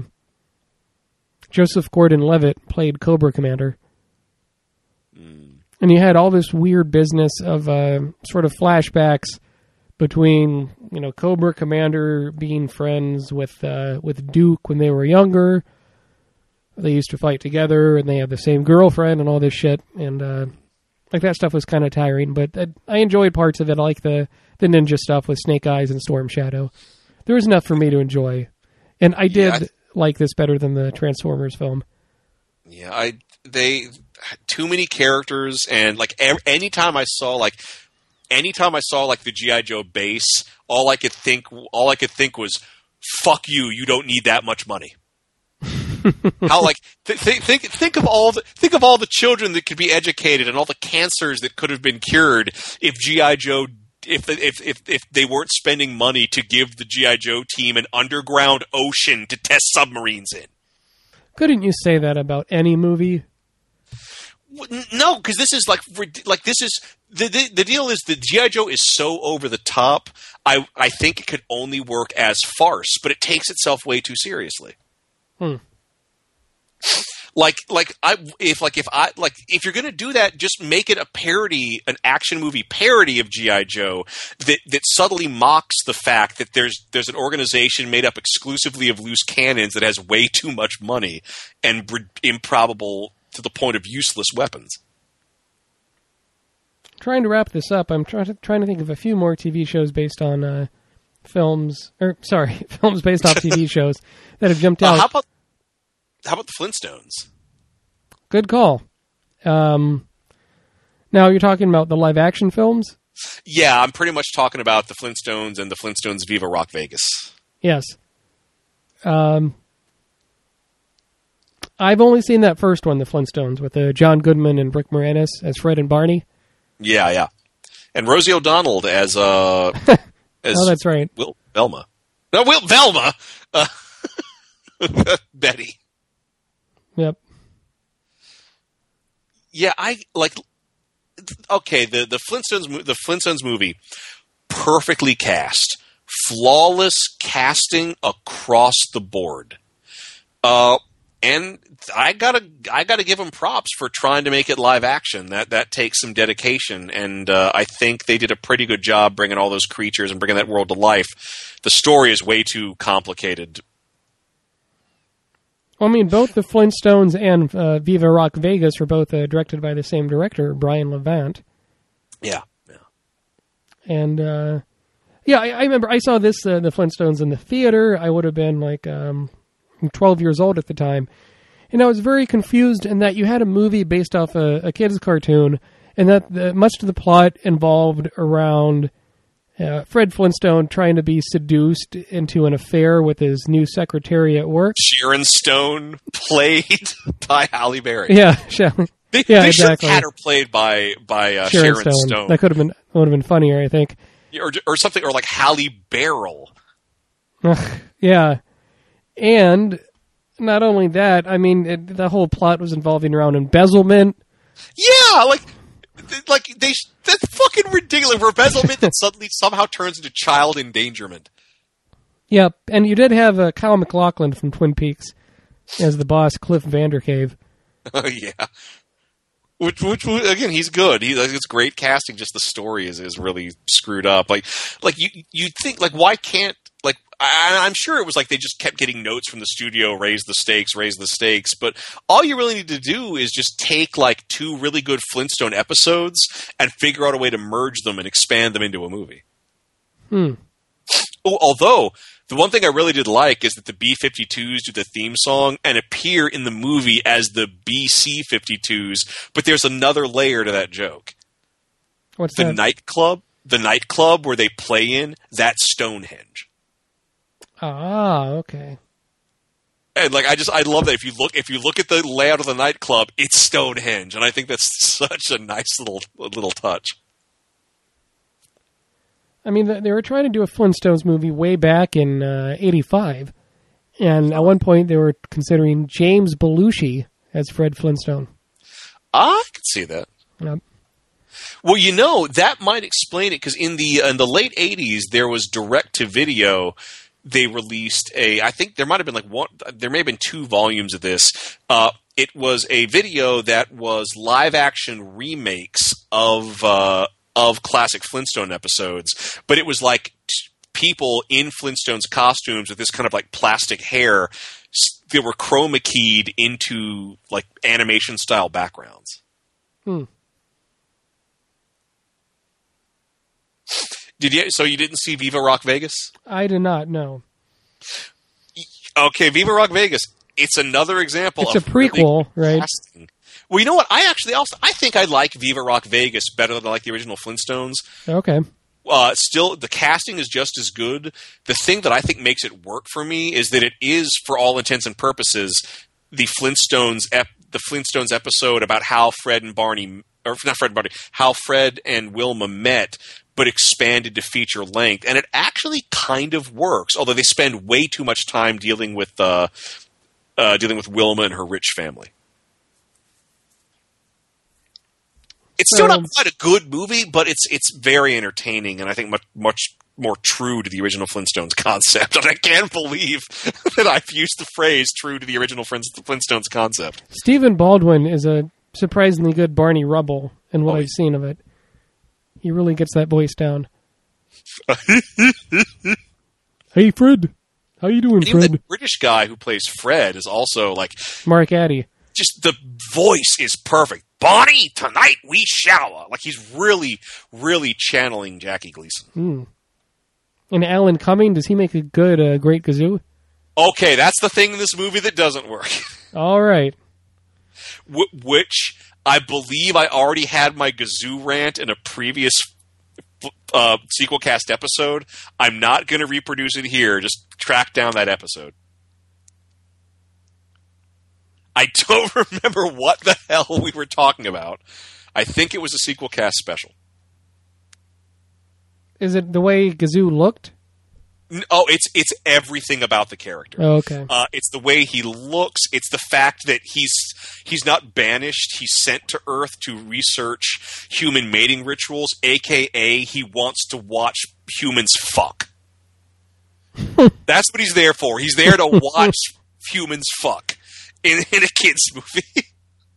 Joseph Gordon-Levitt played Cobra Commander. And you had all this weird business of uh, sort of flashbacks between, you know, Cobra Commander being friends with uh, with Duke when they were younger. They used to fight together, and they have the same girlfriend and all this shit. And uh, like that stuff was kind of tiring, but uh, I enjoyed parts of it, like the, the ninja stuff with Snake Eyes and Storm Shadow. There was enough for me to enjoy. And I did yeah, I... like this better than the Transformers film. Yeah, I they... too many characters, and like every, anytime I saw like anytime I saw like the G I. Joe base, all I could think all I could think was, "Fuck you! You don't need that much money." How like th- th- think think of all the think of all the children that could be educated and all the cancers that could have been cured if G I. Joe if if if if they weren't spending money to give the G I. Joe team an underground ocean to test submarines in. Couldn't you say that about any movie? No, because this is like like this is the, the the deal is that G I. Joe is so over the top. I I think it could only work as farce, but it takes itself way too seriously. Hmm. Like like I if like if I like if you're gonna do that, just make it a parody, an action movie parody of G I. Joe that that subtly mocks the fact that there's there's an organization made up exclusively of loose cannons that has way too much money and re- improbable. To the point of useless weapons. Trying to wrap this up, I'm try- trying to think of a few more T V shows based on uh, films, or sorry, films based off T V shows that have jumped uh, out. How about how about the Flintstones? Good call. Um, now you're talking about the live action films? Yeah, I'm pretty much talking about the Flintstones and the Flintstones Viva Rock Vegas. Yes. Um. I've only seen that first one, the Flintstones, with uh, John Goodman and Rick Moranis as Fred and Barney. Yeah, yeah, and Rosie O'Donnell as uh, as oh, that's right, Will Velma. No, Will Velma, uh, Betty. Yep. Yeah, I like. Okay, the the Flintstones the Flintstones movie, perfectly cast, flawless casting across the board. Uh. And I gotta, I gotta give them props for trying to make it live action. That that takes some dedication, and uh, I think they did a pretty good job bringing all those creatures and bringing that world to life. The story is way too complicated. Well, I mean, both the Flintstones and uh, Viva Rock Vegas were both uh, directed by the same director, Brian Levant. Yeah, yeah. And uh, yeah, I, I remember I saw this, uh, the Flintstones, in the theater. I would have been like. Um, twelve years old at the time, and I was very confused in that you had a movie based off a, a kid's cartoon, and that the, much of the plot involved around uh, Fred Flintstone trying to be seduced into an affair with his new secretary at work. Sharon Stone, played by Halle Berry. Yeah, Sharon. They, yeah, they exactly. should have had her played by by uh, Sharon, Sharon Stone. Stone. That could have been would have been funnier, I think. Or or something, or like Halle Barrel. Yeah. And not only that, I mean, it, the whole plot was involving around embezzlement. Yeah, like, like they that's fucking ridiculous. Embezzlement that suddenly somehow turns into child endangerment. Yep, and you did have uh, Kyle MacLachlan from Twin Peaks as the boss, Cliff Vandercave. Oh yeah, which, which again, he's good. He like, it's great casting. Just the story is, is really screwed up. Like, like you you think like why can't like. I, I'm sure it was like they just kept getting notes from the studio, raise the stakes, raise the stakes. But all you really need to do is just take like two really good Flintstone episodes and figure out a way to merge them and expand them into a movie. Hmm. Oh, although The one thing I really did like is that the B fifty-twos do the theme song and appear in the movie as the B C fifty-twos, but there's another layer to that joke. What's the that? nightclub, the nightclub where they play in, that's Stonehenge. Ah, okay. And like I just I love that if you look if you look at the layout of the nightclub, it's Stonehenge, and I think that's such a nice little little touch. I mean, they were trying to do a Flintstones movie way back in uh, eighty-five, and at one point they were considering James Belushi as Fred Flintstone. I could see that. Yep. Well, you know, that might explain it, because in the in the late eighties, there was direct-to-video. They released a, I think there might have been like one, there may have been two volumes of this. Uh, it was a video that was live-action remakes of uh, of classic Flintstone episodes, but it was like t- people in Flintstones costumes with this kind of like plastic hair. They were chroma keyed into like animation-style backgrounds. Hmm. Did you? So you didn't see Viva Rock Vegas? I did not know. Okay, Viva Rock Vegas. It's another example. It's of a prequel, really right? casting. Well, you know what? I actually also I think I like Viva Rock Vegas better than I like the original Flintstones. Okay. Uh, still, the casting is just as good. The thing that I think makes it work for me is that it is, for all intents and purposes, the Flintstones ep- the Flintstones episode about how Fred and Barney, or not Fred and Barney, how Fred and Wilma met, but expanded to feature length, and it actually kind of works. Although they spend way too much time dealing with uh, uh, dealing with Wilma and her rich family. It's still not quite a good movie, but it's it's very entertaining, and I think much much more true to the original Flintstones concept. And I can't believe that I've used the phrase "true to the original Flintstones concept." Stephen Baldwin is a surprisingly good Barney Rubble in what Oh, I've seen of it. He really gets that voice down. Hey, Fred. How you doing, And even Fred? the British guy who plays Fred is also like, Mark Addy. just the voice is perfect. Bonnie, tonight we shower. Like he's really, really channeling Jackie Gleason. Mm. And Alan Cumming, does he make a good, uh, Great Gazoo? Okay, that's the thing in this movie that doesn't work. All right. Wh- which I believe I already had my Gazoo rant in a previous uh, sequel cast episode. I'm not going to reproduce it here. Just track down that episode. I don't remember what the hell we were talking about. I think it was a sequel cast special. Is it the way Gazoo looked? Oh, it's it's everything about the character. Oh, okay. Uh, it's the way he looks. It's the fact that he's he's not banished. He's sent to Earth to research human mating rituals, a k a he wants to watch humans fuck. That's what he's there for. He's there to watch humans fuck in, in a kid's movie.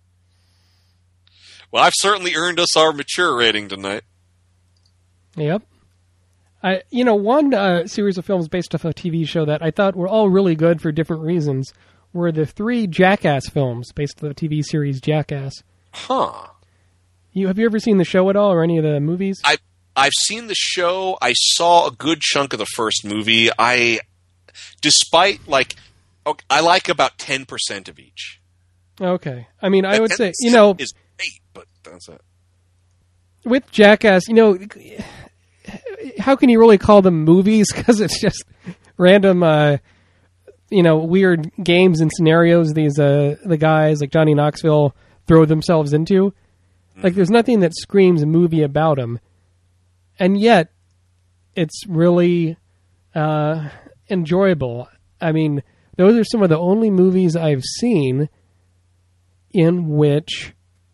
Well, I've certainly earned us our mature rating tonight. Yep. I, you know, one uh, series of films based off a T V show that I thought were all really good for different reasons were the three Jackass films based on the T V series Jackass. Huh. You have you ever seen the show at all or any of the movies? I I've seen the show. I saw a good chunk of the first movie. I, despite like, okay, I like about ten percent of each. Okay. I mean, I would say, ten you know, is eight, but that's it. with Jackass, you know, how can you really call them movies? Because it's just random, uh, you know, weird games and scenarios these uh, the guys like Johnny Knoxville throw themselves into. Mm-hmm. Like, there's nothing that screams movie about them, and yet it's really uh, enjoyable. I mean, those are some of the only movies I've seen in which,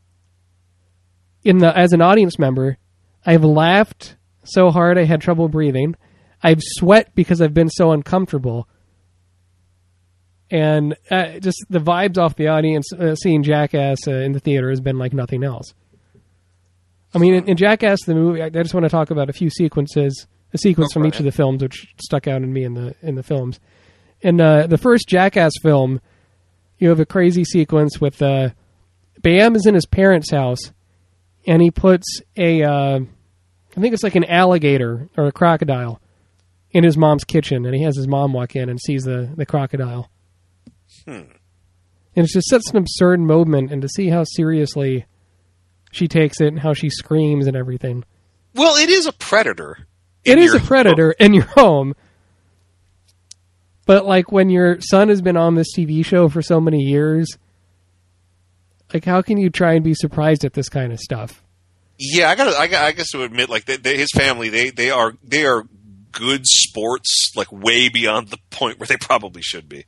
in the as an audience member, I've laughed so hard I had trouble breathing. I've sweat because I've been so uncomfortable. And uh, just the vibes off the audience uh, seeing Jackass uh, in the theater has been like nothing else. I mean, in, in Jackass, the movie, I, I just want to talk about a few sequences, a sequence Oh, from right. each of the films, which stuck out in me in the in the films. In uh, the first Jackass film, you have a crazy sequence with uh, Bam is in his parents' house, and he puts a, uh, I think it's like an alligator or a crocodile in his mom's kitchen, and he has his mom walk in and sees the, the crocodile. Hmm. And it's just such an absurd moment, and to see how seriously she takes it and how she screams and everything. Well, it is a predator. It is a predator in your home. But, like, when your son has been on this T V show for so many years, like, how can you try and be surprised at this kind of stuff? Yeah, I gotta, I, gotta, I guess to admit, like, they, they, his family, they, they are, they are good sports, like, way beyond the point where they probably should be.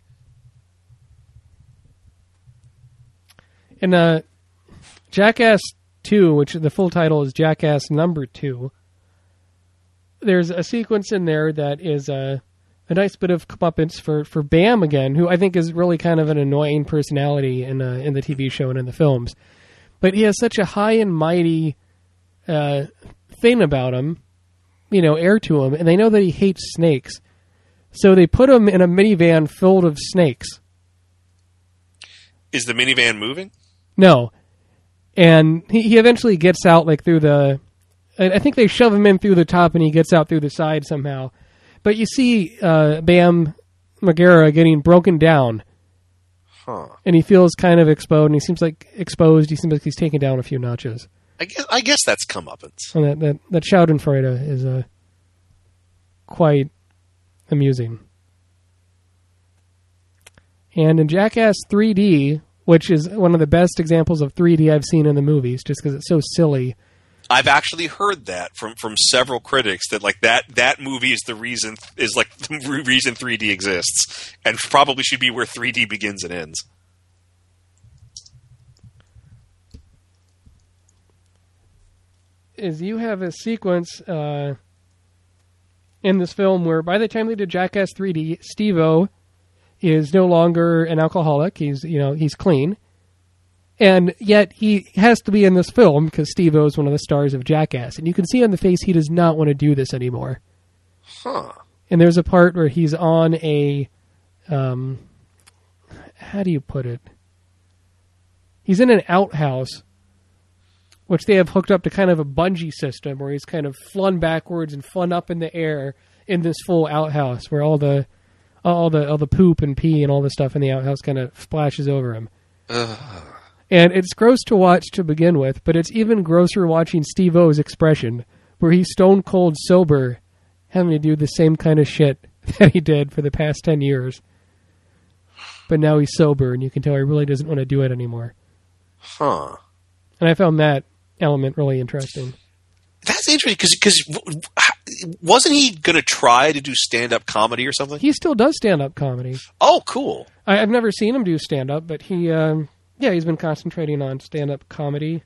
And, uh, Jackass two, which the full title is Jackass Number two, there's a sequence in there that is, uh, a nice bit of comeuppance for, for Bam again, who I think is really kind of an annoying personality in uh, in the T V show and in the films. But he has such a high and mighty uh, thing about him, you know, air to him, and they know that he hates snakes. So they put him in a minivan filled of snakes. Is the minivan moving? No. And he, he eventually gets out, like, through the... I think they shove him in through the top, and he gets out through the side somehow. But you see uh, Bam Margera getting broken down, huh? And he feels kind of exposed. And he seems like exposed. He seems like he's taken down a few notches. I guess, I guess that's comeuppance. And that that, that Schadenfreude is uh, quite amusing. And in Jackass three D, which is one of the best examples of three D I've seen in the movies, just because it's so silly. I've actually heard that from, from several critics that like that, that movie is the reason is like the reason three D exists and probably should be where three D begins and ends. Is you have a sequence uh, in this film where by the time they did Jackass three D, Steve-O is no longer an alcoholic. He's you know he's clean. And yet he has to be in this film because Steve-O is one of the stars of Jackass. And you can see on the face he does not want to do this anymore. Huh. And there's a part where he's on a... Um, how do you put it? He's in an outhouse, which they have hooked up to kind of a bungee system where he's kind of flung backwards and flung up in the air in this full outhouse where all the all the all the poop and pee and all the stuff in the outhouse kind of splashes over him. Ugh. And it's gross to watch to begin with, but it's even grosser watching Steve-O's expression, where he's stone cold sober, having to do the same kind of shit that he did for the past ten years. But now he's sober, and you can tell he really doesn't want to do it anymore. Huh. And I found that element really interesting. That's interesting, because wasn't he going to try to do stand-up comedy or something? He still does stand-up comedy. Oh, cool. I, I've never seen him do stand-up, but he... Um, Yeah, he's been concentrating on stand-up comedy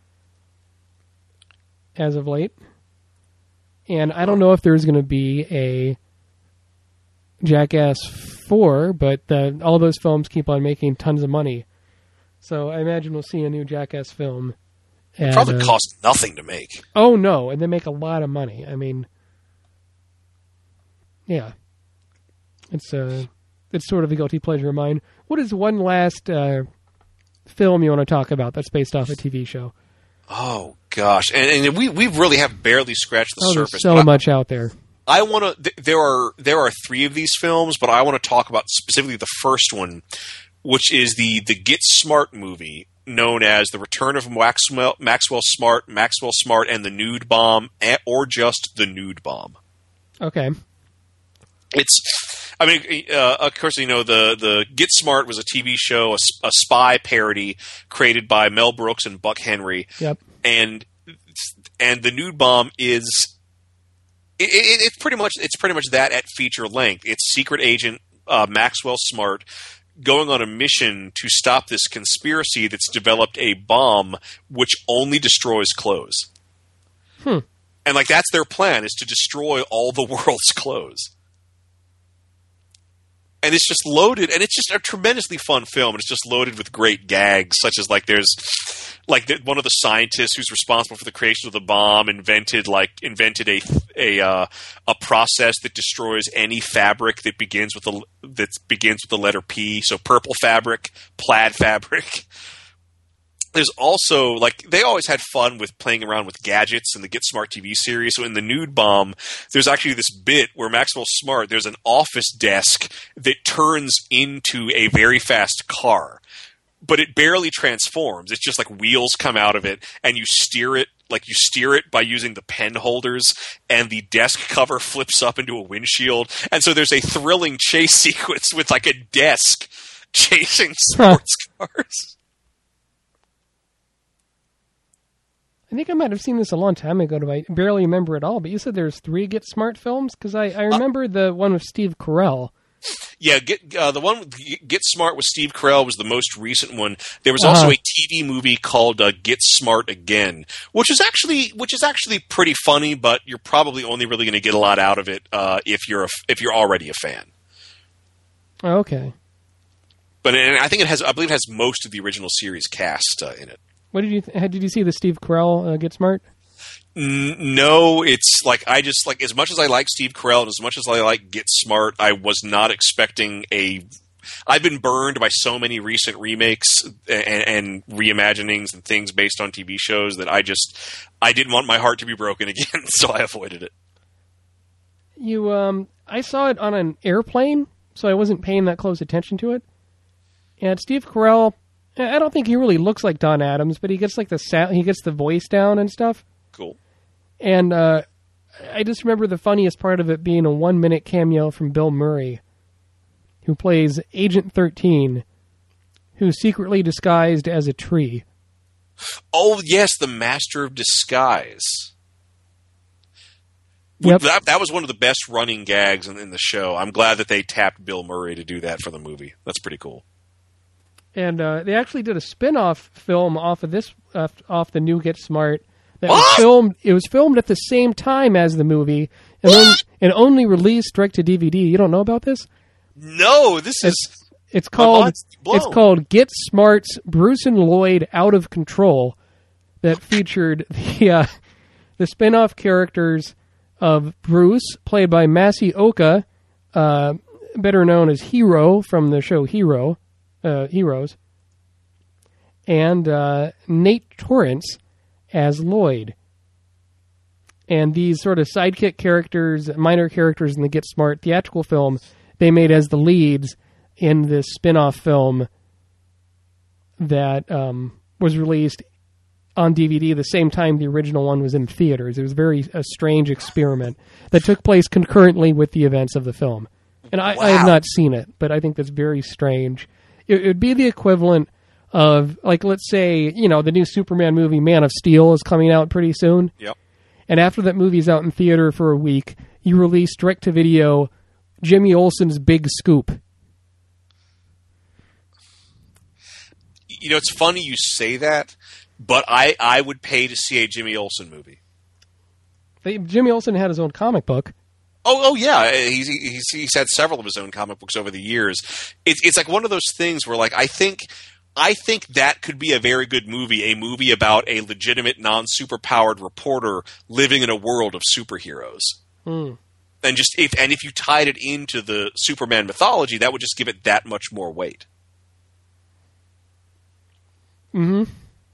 as of late. And I don't know if there's going to be a Jackass four, but the, all those films keep on making tons of money. So I imagine we'll see a new Jackass film. It probably uh, costs nothing to make. Oh, no, and they make a lot of money. I mean, yeah. It's, uh, it's sort of a guilty pleasure of mine. What is one last... Uh, film you want to talk about that's based off a T V show? Oh gosh, and, and we we really have barely scratched the oh, surface. There's so much I, out there. I want to. Th- there are there are three of these films, but I want to talk about specifically the first one, which is the the Get Smart movie, known as The Return of Maxwell Maxwell Smart, Maxwell Smart, and the Nude Bomb, or just the Nude Bomb. Okay. It's, I mean, uh, of course, you know, the, the Get Smart was a T V show, a, a spy parody created by Mel Brooks and Buck Henry. Yep. And, and the Nude Bomb is, it, it, it's pretty much, it's pretty much that at feature length. It's secret agent, uh, Maxwell Smart going on a mission to stop this conspiracy that's developed a bomb which only destroys clothes. Hmm. And like, that's their plan, is to destroy all the world's clothes. And it's just loaded, and it's just a tremendously fun film, and it's just loaded with great gags, such as, like, there's, like, the, one of the scientists who's responsible for the creation of the bomb invented, like, invented a, a, uh, a process that destroys any fabric that begins with the, that begins with the letter P, so purple fabric, plaid fabric. there's also, like, they always had fun with playing around with gadgets in the Get Smart T V series. So in the Nude Bomb, there's actually this bit where Maximal Smart, there's an office desk that turns into a very fast car. But it barely transforms. It's just like wheels come out of it, and you steer it, like you steer it by using the pen holders, and the desk cover flips up into a windshield. And so there's a thrilling chase sequence with like a desk chasing sports cars. I think I might have seen this a long time ago, but I barely remember it all. But you said there's three Get Smart films? Because I, I remember uh, the one with Steve Carell. Yeah, get uh, the one with Get Smart with Steve Carell was the most recent one. There was also uh-huh. a T V movie called uh, Get Smart Again, which is actually which is actually pretty funny, but you're probably only really going to get a lot out of it uh, if you're a, if you're already a fan. Oh, okay. But and I think it has I believe it has most of the original series cast uh, in it. What did you th- did you see the Steve Carell uh, Get Smart? N- no, it's like I just like as much as I like Steve Carell and as much as I like Get Smart, I was not expecting a. I've been burned by so many recent remakes and, and reimaginings and things based on T V shows that I just I didn't want my heart to be broken again, so I avoided it. You, um, I saw it on an airplane, so I wasn't paying that close attention to it. And Steve Carell. I don't think he really looks like Don Adams, but he gets like the sound, he gets the voice down and stuff. Cool. And uh, I just remember the funniest part of it being a one-minute cameo from Bill Murray, who plays Agent thirteen, who's secretly disguised as a tree. Oh yes, the Master of Disguise. Yep. That, that was one of the best running gags in, in the show. I'm glad that they tapped Bill Murray to do that for the movie. That's pretty cool. And uh, they actually did a spin-off film off of this, uh, off the new Get Smart. That what? was filmed. It was filmed at the same time as the movie, and then and only released direct to D V D. You don't know about this? No, this it's, is. It's called. It's called Get Smart's Bruce and Lloyd Out of Control. That featured the uh, the spin-off characters of Bruce, played by Masi Oka, uh, better known as Hero from the show Hero. Uh, heroes, and uh, Nate Torrance as Lloyd. And these sort of sidekick characters, minor characters in the Get Smart theatrical film, they made as the leads in this spin-off film that um, was released on D V D the same time the original one was in theaters. It was very a strange experiment that took place concurrently with the events of the film. And I, wow. I have not seen it, but I think that's very strange. It would be the equivalent of, like, let's say, you know, the new Superman movie, Man of Steel, is coming out pretty soon. Yep. And after that movie's out in theater for a week, you release direct-to-video Jimmy Olsen's Big Scoop. You know, it's funny you say that, but I, I would pay to see a Jimmy Olsen movie. Jimmy Olsen had his own comic book. Oh, oh yeah. He's, he's he's had several of his own comic books over the years. It's it's like one of those things where, like, I think I think that could be a very good movie, a movie about a legitimate non-superpowered reporter living in a world of superheroes. Hmm. And just if and if you tied it into the Superman mythology, that would just give it that much more weight. Mm-hmm.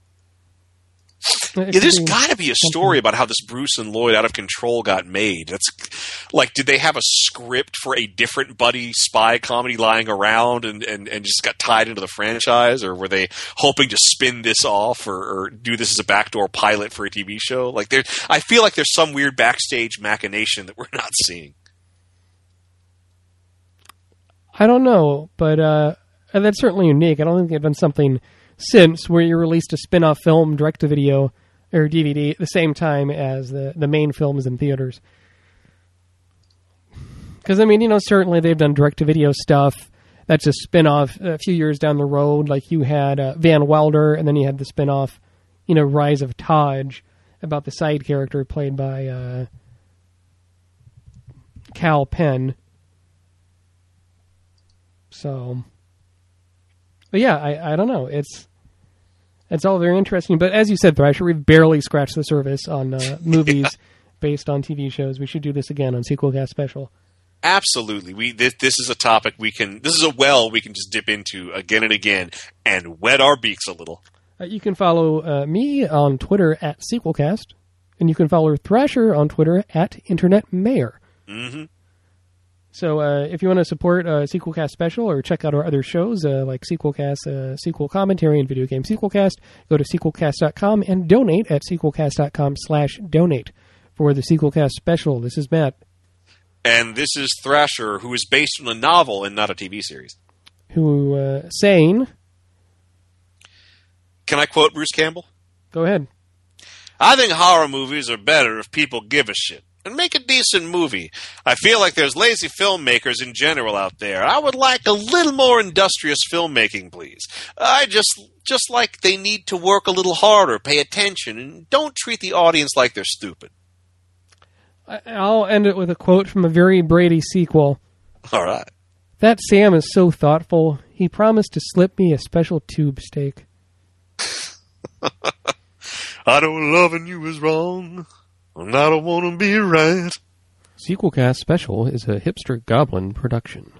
Yeah, there's got to be a story about how this Bruce and Lloyd Out of Control got made. That's like, did they have a script for a different buddy spy comedy lying around and, and, and just got tied into the franchise, or were they hoping to spin this off or, or do this as a backdoor pilot for a T V show? Like, there, I feel like there's some weird backstage machination that we're not seeing. I don't know, but uh, that's certainly unique. I don't think they've done something since where you released a spin-off film direct-to-video or D V D at the same time as the, the main films in theaters. Because, I mean, you know, certainly they've done direct-to-video stuff that's a spin-off a few years down the road. Like you had uh, Van Wilder, and then you had the spin-off, you know, Rise of Taj, about the side character played by uh, Cal Penn. So, but yeah, I, I don't know. It's it's all very interesting. But as you said, Thrasher, we've barely scratched the surface on uh, movies yeah. based on T V shows. We should do this again on Sequelcast Special. Absolutely. We this, this is a topic we can. This is a well we can just dip into again and again and wet our beaks a little. Uh, you can follow uh, me on Twitter at SequelCast, and you can follow Thrasher on Twitter at InternetMayor. Mm-hmm. So uh, if you want to support uh, Sequelcast Special or check out our other shows uh, like Sequelcast, uh, Sequel Commentary, and Video Game Sequelcast, go to sequelcast dot com and donate at sequelcast dot com slash donate for the Sequelcast Special. This is Matt. And this is Thrasher, who is based on a novel and not a T V series. Who, uh, saying... Can I quote Bruce Campbell? Go ahead. I think horror movies are better if people give a shit. And make a decent movie. I feel like there's lazy filmmakers in general out there. I would like a little more industrious filmmaking, please. I just just like they need to work a little harder, pay attention, and don't treat the audience like they're stupid. I- I'll end it with a quote from a very Brady sequel. All right. That Sam is so thoughtful. He promised to slip me a special tube steak. I know loving you is wrong, and I don't want to be right. Sequelcast Special is a Hipster Goblin production.